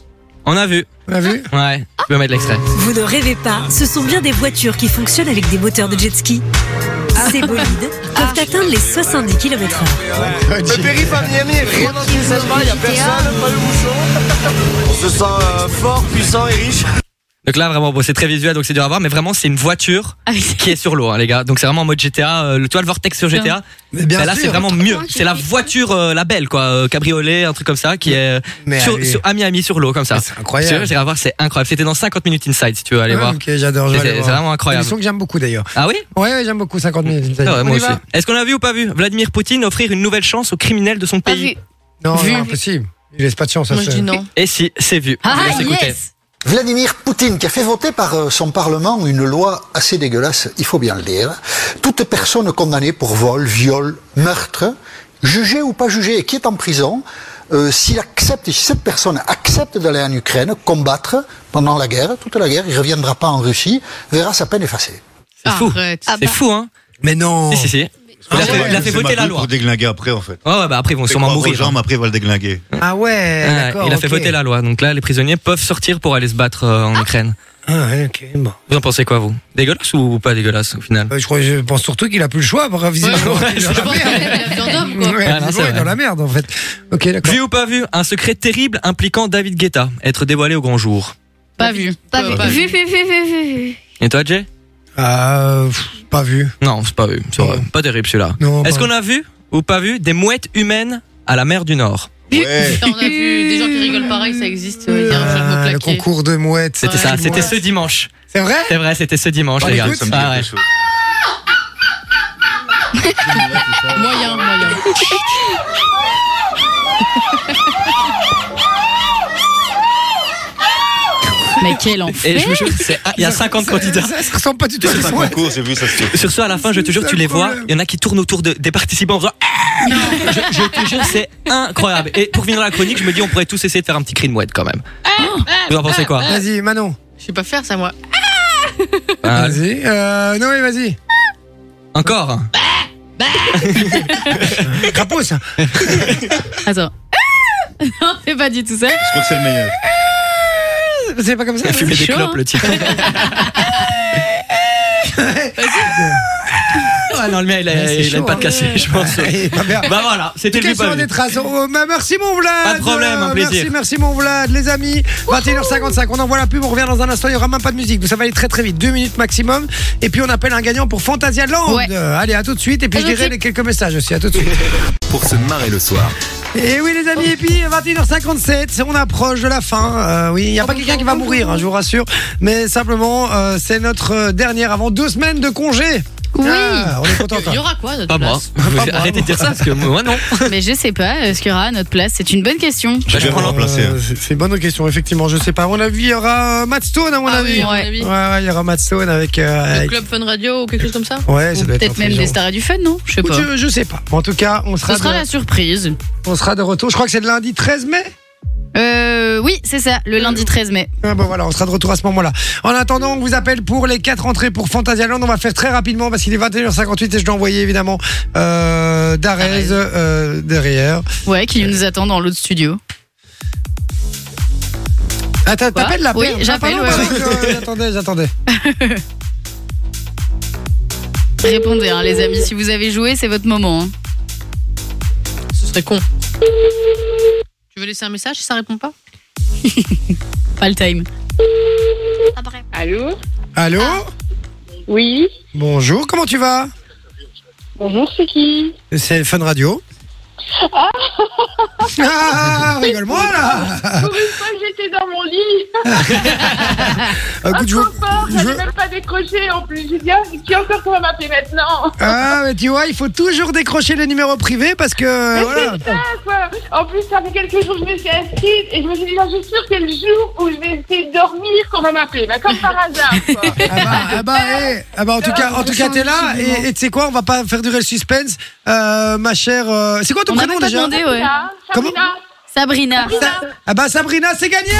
Speaker 4: On a vu.
Speaker 1: On a vu?
Speaker 4: Ouais. Tu peux mettre l'extrait.
Speaker 18: Vous ne rêvez pas, ce sont bien des voitures qui fonctionnent avec des moteurs de jet ski. Ces bolides peuvent atteindre les soixante-dix kilomètres heure.
Speaker 19: Le périph' à Miami est vraiment une sèche-pas, il n'y a personne, pas de bouchon. On se sent euh, fort, puissant et riche.
Speaker 4: Donc là vraiment bon, c'est très visuel donc c'est dur à voir mais vraiment c'est une voiture qui est sur l'eau hein, les gars. Donc c'est vraiment en mode G T A, euh, le toi le Vortex sur G T A.
Speaker 1: Mais bien
Speaker 4: Ben là
Speaker 1: sûr.
Speaker 4: c'est vraiment mieux. C'est la voiture euh, la belle quoi, euh, cabriolet, un truc comme ça qui est
Speaker 1: Mais
Speaker 4: sur,
Speaker 1: allez.
Speaker 4: sur à Miami sur l'eau comme ça.
Speaker 1: C'est incroyable.
Speaker 4: J'irai voir, c'est incroyable. C'était dans cinquante minutes inside si tu veux aller
Speaker 1: Ah,
Speaker 4: voir.
Speaker 1: Ok, j'adore. je vais
Speaker 4: C'est,
Speaker 1: aller
Speaker 4: c'est
Speaker 1: voir.
Speaker 4: vraiment incroyable.
Speaker 1: C'est une son que j'aime beaucoup d'ailleurs.
Speaker 4: Ah oui?
Speaker 1: Ouais, ouais, j'aime beaucoup cinquante minutes.
Speaker 4: Ah ouais,
Speaker 1: On
Speaker 4: moi
Speaker 1: y
Speaker 4: aussi.
Speaker 1: va
Speaker 4: Est-ce qu'on a vu ou pas vu Vladimir Poutine offrir une nouvelle chance aux criminels de son
Speaker 5: Pas
Speaker 4: pays?
Speaker 5: vu.
Speaker 1: Non,
Speaker 5: Vu.
Speaker 1: non, impossible. Il laisse pas de chance.
Speaker 5: Moi,
Speaker 1: ça,
Speaker 5: je
Speaker 1: c'est-
Speaker 5: dis non.
Speaker 4: Et si, c'est vu.
Speaker 6: Ah,
Speaker 4: Je vous laisse écouter.
Speaker 6: yes.
Speaker 20: Vladimir Poutine, qui a fait voter par euh, son Parlement une loi assez dégueulasse, il faut bien le dire. Toute personne condamnée pour vol, viol, meurtre, jugée ou pas jugée et qui est en prison, euh, s'il accepte, si cette personne accepte d'aller en Ukraine, combattre pendant la guerre, toute la guerre, il ne reviendra pas en Russie, verra sa peine effacée.
Speaker 4: C'est fou.
Speaker 5: Arrête.
Speaker 6: Ah
Speaker 4: C'est
Speaker 6: bah.
Speaker 4: fou hein.
Speaker 1: Mais non.
Speaker 4: Si si si. Il a
Speaker 1: Ah
Speaker 4: fait,
Speaker 1: ouais,
Speaker 4: il a fait
Speaker 2: C'est
Speaker 4: voter la
Speaker 2: Macron
Speaker 4: loi.
Speaker 2: pour déglinguer après en fait.
Speaker 4: Ouais, ouais, bah après ils vont
Speaker 2: Fait
Speaker 4: sûrement
Speaker 2: croire aux
Speaker 4: mourir.
Speaker 2: gens,
Speaker 4: hein.
Speaker 2: mais après il va le déglinguer.
Speaker 1: Ah ouais,
Speaker 4: Ouais,
Speaker 1: d'accord.
Speaker 4: il a fait
Speaker 1: ok.
Speaker 4: voter la loi, donc là les prisonniers peuvent sortir pour aller se battre euh, en Ukraine.
Speaker 1: Ah ouais, ok, bon.
Speaker 4: Vous en pensez quoi vous? Dégueulasse ou pas dégueulasse au final?
Speaker 1: Euh, Je, crois, je pense surtout qu'il a plus le choix. Pour visiblement,
Speaker 4: Ouais,
Speaker 1: il est
Speaker 4: ouais,
Speaker 1: dans la
Speaker 5: Je pense
Speaker 1: merde.
Speaker 5: qu'il a besoin d'hommes, quoi.
Speaker 1: Ouais,
Speaker 4: Ah, non,
Speaker 1: visiblement,
Speaker 4: c'est
Speaker 1: il est
Speaker 4: vrai.
Speaker 1: dans la merde en fait. Ok, d'accord.
Speaker 4: Vu ou pas vu, un secret terrible impliquant David Guetta être dévoilé au grand jour.
Speaker 6: Pas vu.
Speaker 5: Pas vu.
Speaker 6: Vu, vu, vu, vu, vu.
Speaker 4: Et toi Jay?
Speaker 1: Ah, pff, pas vu.
Speaker 4: Non, c'est pas vu. C'est vrai. Pas terrible celui-là.
Speaker 1: Non,
Speaker 4: Est-ce
Speaker 1: pas-
Speaker 4: qu'on a vu ou pas vu des mouettes humaines à la mer du Nord?
Speaker 2: Ouais.
Speaker 5: On a vu des gens qui rigolent pareil, ça existe. Il y a un jeu de mots
Speaker 1: Ah, le
Speaker 5: claqué.
Speaker 1: concours de mouettes.
Speaker 4: C'était
Speaker 5: Ouais,
Speaker 4: ça,
Speaker 1: les
Speaker 4: c'était
Speaker 1: mouettes.
Speaker 4: ce dimanche.
Speaker 1: C'est vrai?
Speaker 4: C'est vrai, c'était ce dimanche
Speaker 1: On
Speaker 4: les gars.
Speaker 1: écoute,
Speaker 2: Ça me dit
Speaker 4: Ah, ouais.
Speaker 2: quelque chose.
Speaker 5: Moyen, moyen.
Speaker 6: Mais quel
Speaker 4: Et
Speaker 6: enfer.
Speaker 4: je vous jure, c'est- ah, il y a cinquante candidats.
Speaker 1: Ça, ça ressemble pas du tout à
Speaker 2: C'est
Speaker 1: des
Speaker 2: pas un
Speaker 1: mouettes.
Speaker 2: concours, j'ai vu ça. c'est-
Speaker 4: Sur ce, à la fin, je te jure,
Speaker 1: C'est
Speaker 4: tu
Speaker 1: ça
Speaker 4: les
Speaker 1: le
Speaker 4: vois,
Speaker 1: problème.
Speaker 4: il y en a qui tournent autour de- des participants en faisant Ah je, je te jure, c'est incroyable. Et pour finir la chronique, je me dis, on pourrait tous essayer de faire un petit cri de mouette quand même. Vous en pensez quoi?
Speaker 1: Vas-y, Manon.
Speaker 5: Je sais pas faire ça, moi.
Speaker 4: Ah,
Speaker 1: Vas-y. Euh, non, oui, vas-y.
Speaker 4: Encore?
Speaker 1: Crapaud, ça.
Speaker 6: Attends. Non, c'est pas du tout ça.
Speaker 2: Je crois que c'est le meilleur.
Speaker 1: C'est pas comme ça.
Speaker 4: Il a fumé des
Speaker 6: chaud,
Speaker 4: clopes,
Speaker 6: hein.
Speaker 4: le type. Ah non, le mien, il a,
Speaker 1: Ouais, c'est
Speaker 4: il a
Speaker 1: chaud,
Speaker 4: pas de
Speaker 1: hein.
Speaker 4: cassé, je pense.
Speaker 1: Ouais, pas bien.
Speaker 4: Bah voilà, c'était le
Speaker 1: Quelles
Speaker 4: but pas
Speaker 1: sont
Speaker 4: vu.
Speaker 1: des traces? Oh, bah, merci mon Vlad.
Speaker 4: Pas de problème, un
Speaker 1: Euh,
Speaker 4: plaisir.
Speaker 1: Merci, merci mon Vlad, les amis. vingt et une heures cinquante-cinq, on envoie la pub, on revient dans un instant, il n'y aura même pas de musique, donc ça va aller très très vite, deux minutes maximum. Et puis on appelle un gagnant pour Fantasia Land.
Speaker 6: Ouais.
Speaker 1: Euh, allez, à tout de suite. Et puis
Speaker 6: À
Speaker 1: je
Speaker 6: tout de
Speaker 1: dirai
Speaker 6: suite.
Speaker 1: les quelques messages aussi, à tout de suite.
Speaker 8: Pour se marrer le soir.
Speaker 1: Et oui les amis, et puis vingt et une heures cinquante-sept, on approche de la fin. Euh, oui, il n'y a pas quelqu'un qui va mourir, hein, je vous rassure. Mais simplement, euh, c'est notre euh, dernière avant deux semaines de congé.
Speaker 6: Oui.
Speaker 1: Ah, on est content.
Speaker 5: Il y aura quoi, notre
Speaker 4: Pas moi.
Speaker 5: place
Speaker 1: Pas moi.
Speaker 4: Arrêtez de dire ça parce que moi non.
Speaker 6: Mais je sais pas, est-ce qu'il y aura à notre place? C'est une bonne question.
Speaker 2: Je vais me remplacer. hein.
Speaker 1: Euh, c'est- c'est une bonne question, effectivement. Je sais pas. À mon avis, il y aura euh, Matt Stone, à mon
Speaker 5: Ah
Speaker 1: avis.
Speaker 5: oui, à mon
Speaker 6: Ouais.
Speaker 5: avis.
Speaker 1: Ouais, ouais, il y aura Matt Stone avec. euh,
Speaker 5: Le
Speaker 1: avec-
Speaker 5: Club Fun Radio ou quelque chose comme ça.
Speaker 1: Ouais, ça doit être
Speaker 6: Peut-être même
Speaker 1: intelligent.
Speaker 6: des stars du fun, non? Je sais pas.
Speaker 1: Je, je sais pas. En tout cas, on sera,
Speaker 6: Ce sera
Speaker 1: de,
Speaker 6: la surprise.
Speaker 1: on sera de retour. Je crois que c'est le lundi treize mai.
Speaker 6: Euh, oui, c'est ça, le lundi treize mai.
Speaker 1: Ah bah voilà, on sera de retour à ce moment-là. En attendant, on vous appelle pour les quatre entrées pour Fantasyland. On va faire très rapidement parce qu'il est vingt et une heures cinquante-huit et je dois envoyer évidemment euh, Darez euh, derrière.
Speaker 6: Ouais, qui nous attend dans l'autre studio.
Speaker 1: Ah, t'appelles la
Speaker 6: Oui,
Speaker 1: perle.
Speaker 6: j'appelle,
Speaker 1: Ah,
Speaker 6: ouais,
Speaker 1: pardon,
Speaker 6: ouais.
Speaker 1: pardon, J'attendais, j'attendais.
Speaker 6: Répondez, hein, les amis. Si vous avez joué, c'est votre moment. Hein.
Speaker 5: Ce serait con. Tu veux laisser un message si ça répond pas?
Speaker 6: Pas le time.
Speaker 21: Allô?
Speaker 1: Allô?
Speaker 21: Oui.
Speaker 1: Bonjour, comment tu vas?
Speaker 21: Bonjour, c'est qui?
Speaker 1: C'est Fun Radio.
Speaker 21: Ah,
Speaker 1: Ah, rigole-moi là.
Speaker 21: Pour une fois que j'étais dans mon lit.
Speaker 1: Ah, écoute, je veux-
Speaker 21: Trop fort,
Speaker 1: je veux-
Speaker 21: j'avais même pas décroché en plus. J'ai dit, ah, qui encore qu'on va m'appeler maintenant?
Speaker 1: Ah, mais tu vois, il faut toujours décrocher le numéro privé parce que
Speaker 21: Mais
Speaker 1: voilà.
Speaker 21: c'est ça, quoi. En plus, ça fait quelques jours que je me suis inscrite et je me suis dit, je suis sûre que le jour où je vais essayer de dormir qu'on va m'appeler. Mais comme par hasard, quoi.
Speaker 1: Ah bah, eh, ah bah, en tout cas, en tout cas, t'es là et et tu sais quoi, on va pas faire durer le suspense. Euh, ma chère, euh, c'est quoi ton
Speaker 6: On
Speaker 1: prénom
Speaker 6: n'avait pas
Speaker 1: déjà?
Speaker 6: demandé, ouais.
Speaker 1: Comment?
Speaker 6: Sabrina.
Speaker 1: Ah bah Sabrina, c'est gagné.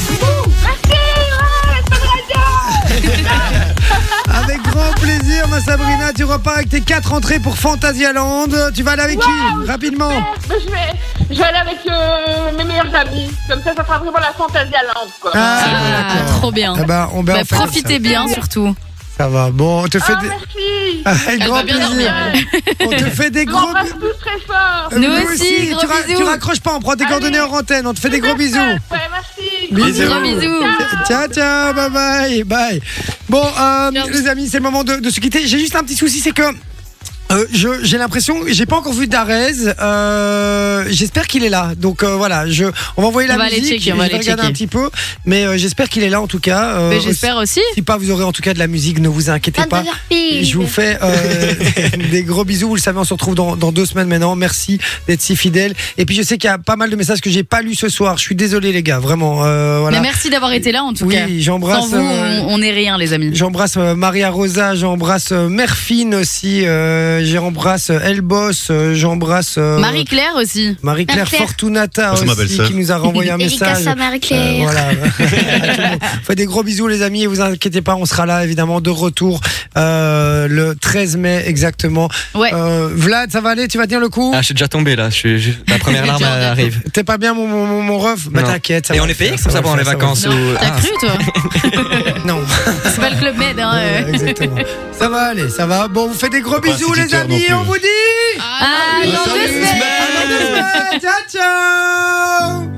Speaker 1: Avec grand plaisir, ma Sabrina, tu repars avec tes quatre entrées pour Fantasyland. Tu vas aller avec
Speaker 21: Waouh,
Speaker 1: qui? Rapidement.
Speaker 21: Mais je vais, je vais aller avec euh, mes meilleurs amis. Comme ça, ça fera vraiment la Fantasyland, quoi.
Speaker 1: Ah,
Speaker 6: trop bien.
Speaker 1: Ah bah, on, bah,
Speaker 6: Bah,
Speaker 1: on fait comme
Speaker 6: profitez
Speaker 1: ça.
Speaker 6: bien, surtout.
Speaker 1: Ça va. Bon, on te fait
Speaker 21: Ah,
Speaker 1: des...
Speaker 21: merci.
Speaker 1: Avec
Speaker 21: Elle
Speaker 1: grand
Speaker 21: va bien
Speaker 1: plaisir.
Speaker 21: dormir.
Speaker 1: On te fait des
Speaker 21: Je
Speaker 1: gros
Speaker 21: vous embrasse tous très fort.
Speaker 1: Euh, tu, ra- tu raccroches pas, on prend tes coordonnées en antenne, on te fait des gros bisous.
Speaker 21: Ouais, merci.
Speaker 1: Bisous.
Speaker 21: bisous.
Speaker 1: Ciao, ciao, bye bye, bye. Bon, euh, les amis, c'est le moment de, de se quitter. J'ai juste un petit souci, c'est que euh, je, j'ai l'impression, j'ai pas encore vu Darez. Euh, j'espère qu'il est là. Donc euh, voilà, je, on va envoyer
Speaker 6: On
Speaker 1: la
Speaker 6: va aller
Speaker 1: musique.
Speaker 6: checker, on
Speaker 1: je
Speaker 6: va
Speaker 1: vais
Speaker 6: aller
Speaker 1: regarder
Speaker 6: checker.
Speaker 1: un petit peu, mais euh, j'espère qu'il est là en tout cas. Euh,
Speaker 6: Mais j'espère aussi.
Speaker 1: Si pas, vous aurez en tout cas de la musique. Ne vous inquiétez pas. Je vous fais euh, des gros bisous. Vous le savez, on se retrouve dans, dans deux semaines maintenant. Merci d'être si fidèles. Et puis je sais qu'il y a pas mal de messages que j'ai pas lus ce soir. Je suis désolé les gars, vraiment. Euh, voilà.
Speaker 6: Mais merci d'avoir été là en tout
Speaker 1: Oui,
Speaker 6: cas.
Speaker 1: j'embrasse,
Speaker 6: Sans vous,
Speaker 1: euh,
Speaker 6: on, on est rien, les amis.
Speaker 1: J'embrasse euh, Maria Rosa, j'embrasse euh, Merfine aussi, euh, j'embrasse euh, Elboss, euh, j'embrasse euh,
Speaker 6: Marie-Claire aussi.
Speaker 1: Marie-Claire
Speaker 6: Marie-Claire.
Speaker 1: Fortunata
Speaker 2: Oh, c'est ma
Speaker 1: aussi
Speaker 2: belle-sœur.
Speaker 1: qui nous a renvoyé un
Speaker 12: Dédicace
Speaker 1: message.
Speaker 12: à Marie-Claire.
Speaker 1: Euh, voilà. À tout le monde. Faites des gros bisous les amis et vous inquiétez pas, on sera là évidemment de retour euh, le treize mai exactement.
Speaker 6: Ouais.
Speaker 1: Euh, Vlad, ça va aller, tu vas tenir le coup?
Speaker 4: Ah, je suis déjà tombé là. Je suis, je- la première larme elle arrive.
Speaker 1: T'es pas bien mon, mon, mon, mon ref? Bah
Speaker 4: Non.
Speaker 1: t'inquiète. ça
Speaker 4: Et
Speaker 1: va
Speaker 4: on
Speaker 1: le
Speaker 4: est payé
Speaker 1: faire,
Speaker 4: comme ça
Speaker 1: va
Speaker 4: pendant
Speaker 1: le
Speaker 4: les
Speaker 1: faire,
Speaker 4: vacances
Speaker 1: va le
Speaker 4: ou...
Speaker 6: T'as
Speaker 4: Ah,
Speaker 6: cru, toi
Speaker 1: faire. Non.
Speaker 6: C'est pas le Club Med, hein. euh.
Speaker 1: Ouais, exactement. Ça va aller, ça va. Bon, vous faites des gros
Speaker 2: Pas
Speaker 1: bisous les
Speaker 2: instituteur non
Speaker 1: amis,
Speaker 2: plus.
Speaker 1: on vous dit
Speaker 6: Ah, dans deux semaines.
Speaker 1: à dans deux semaines. Ciao ciao.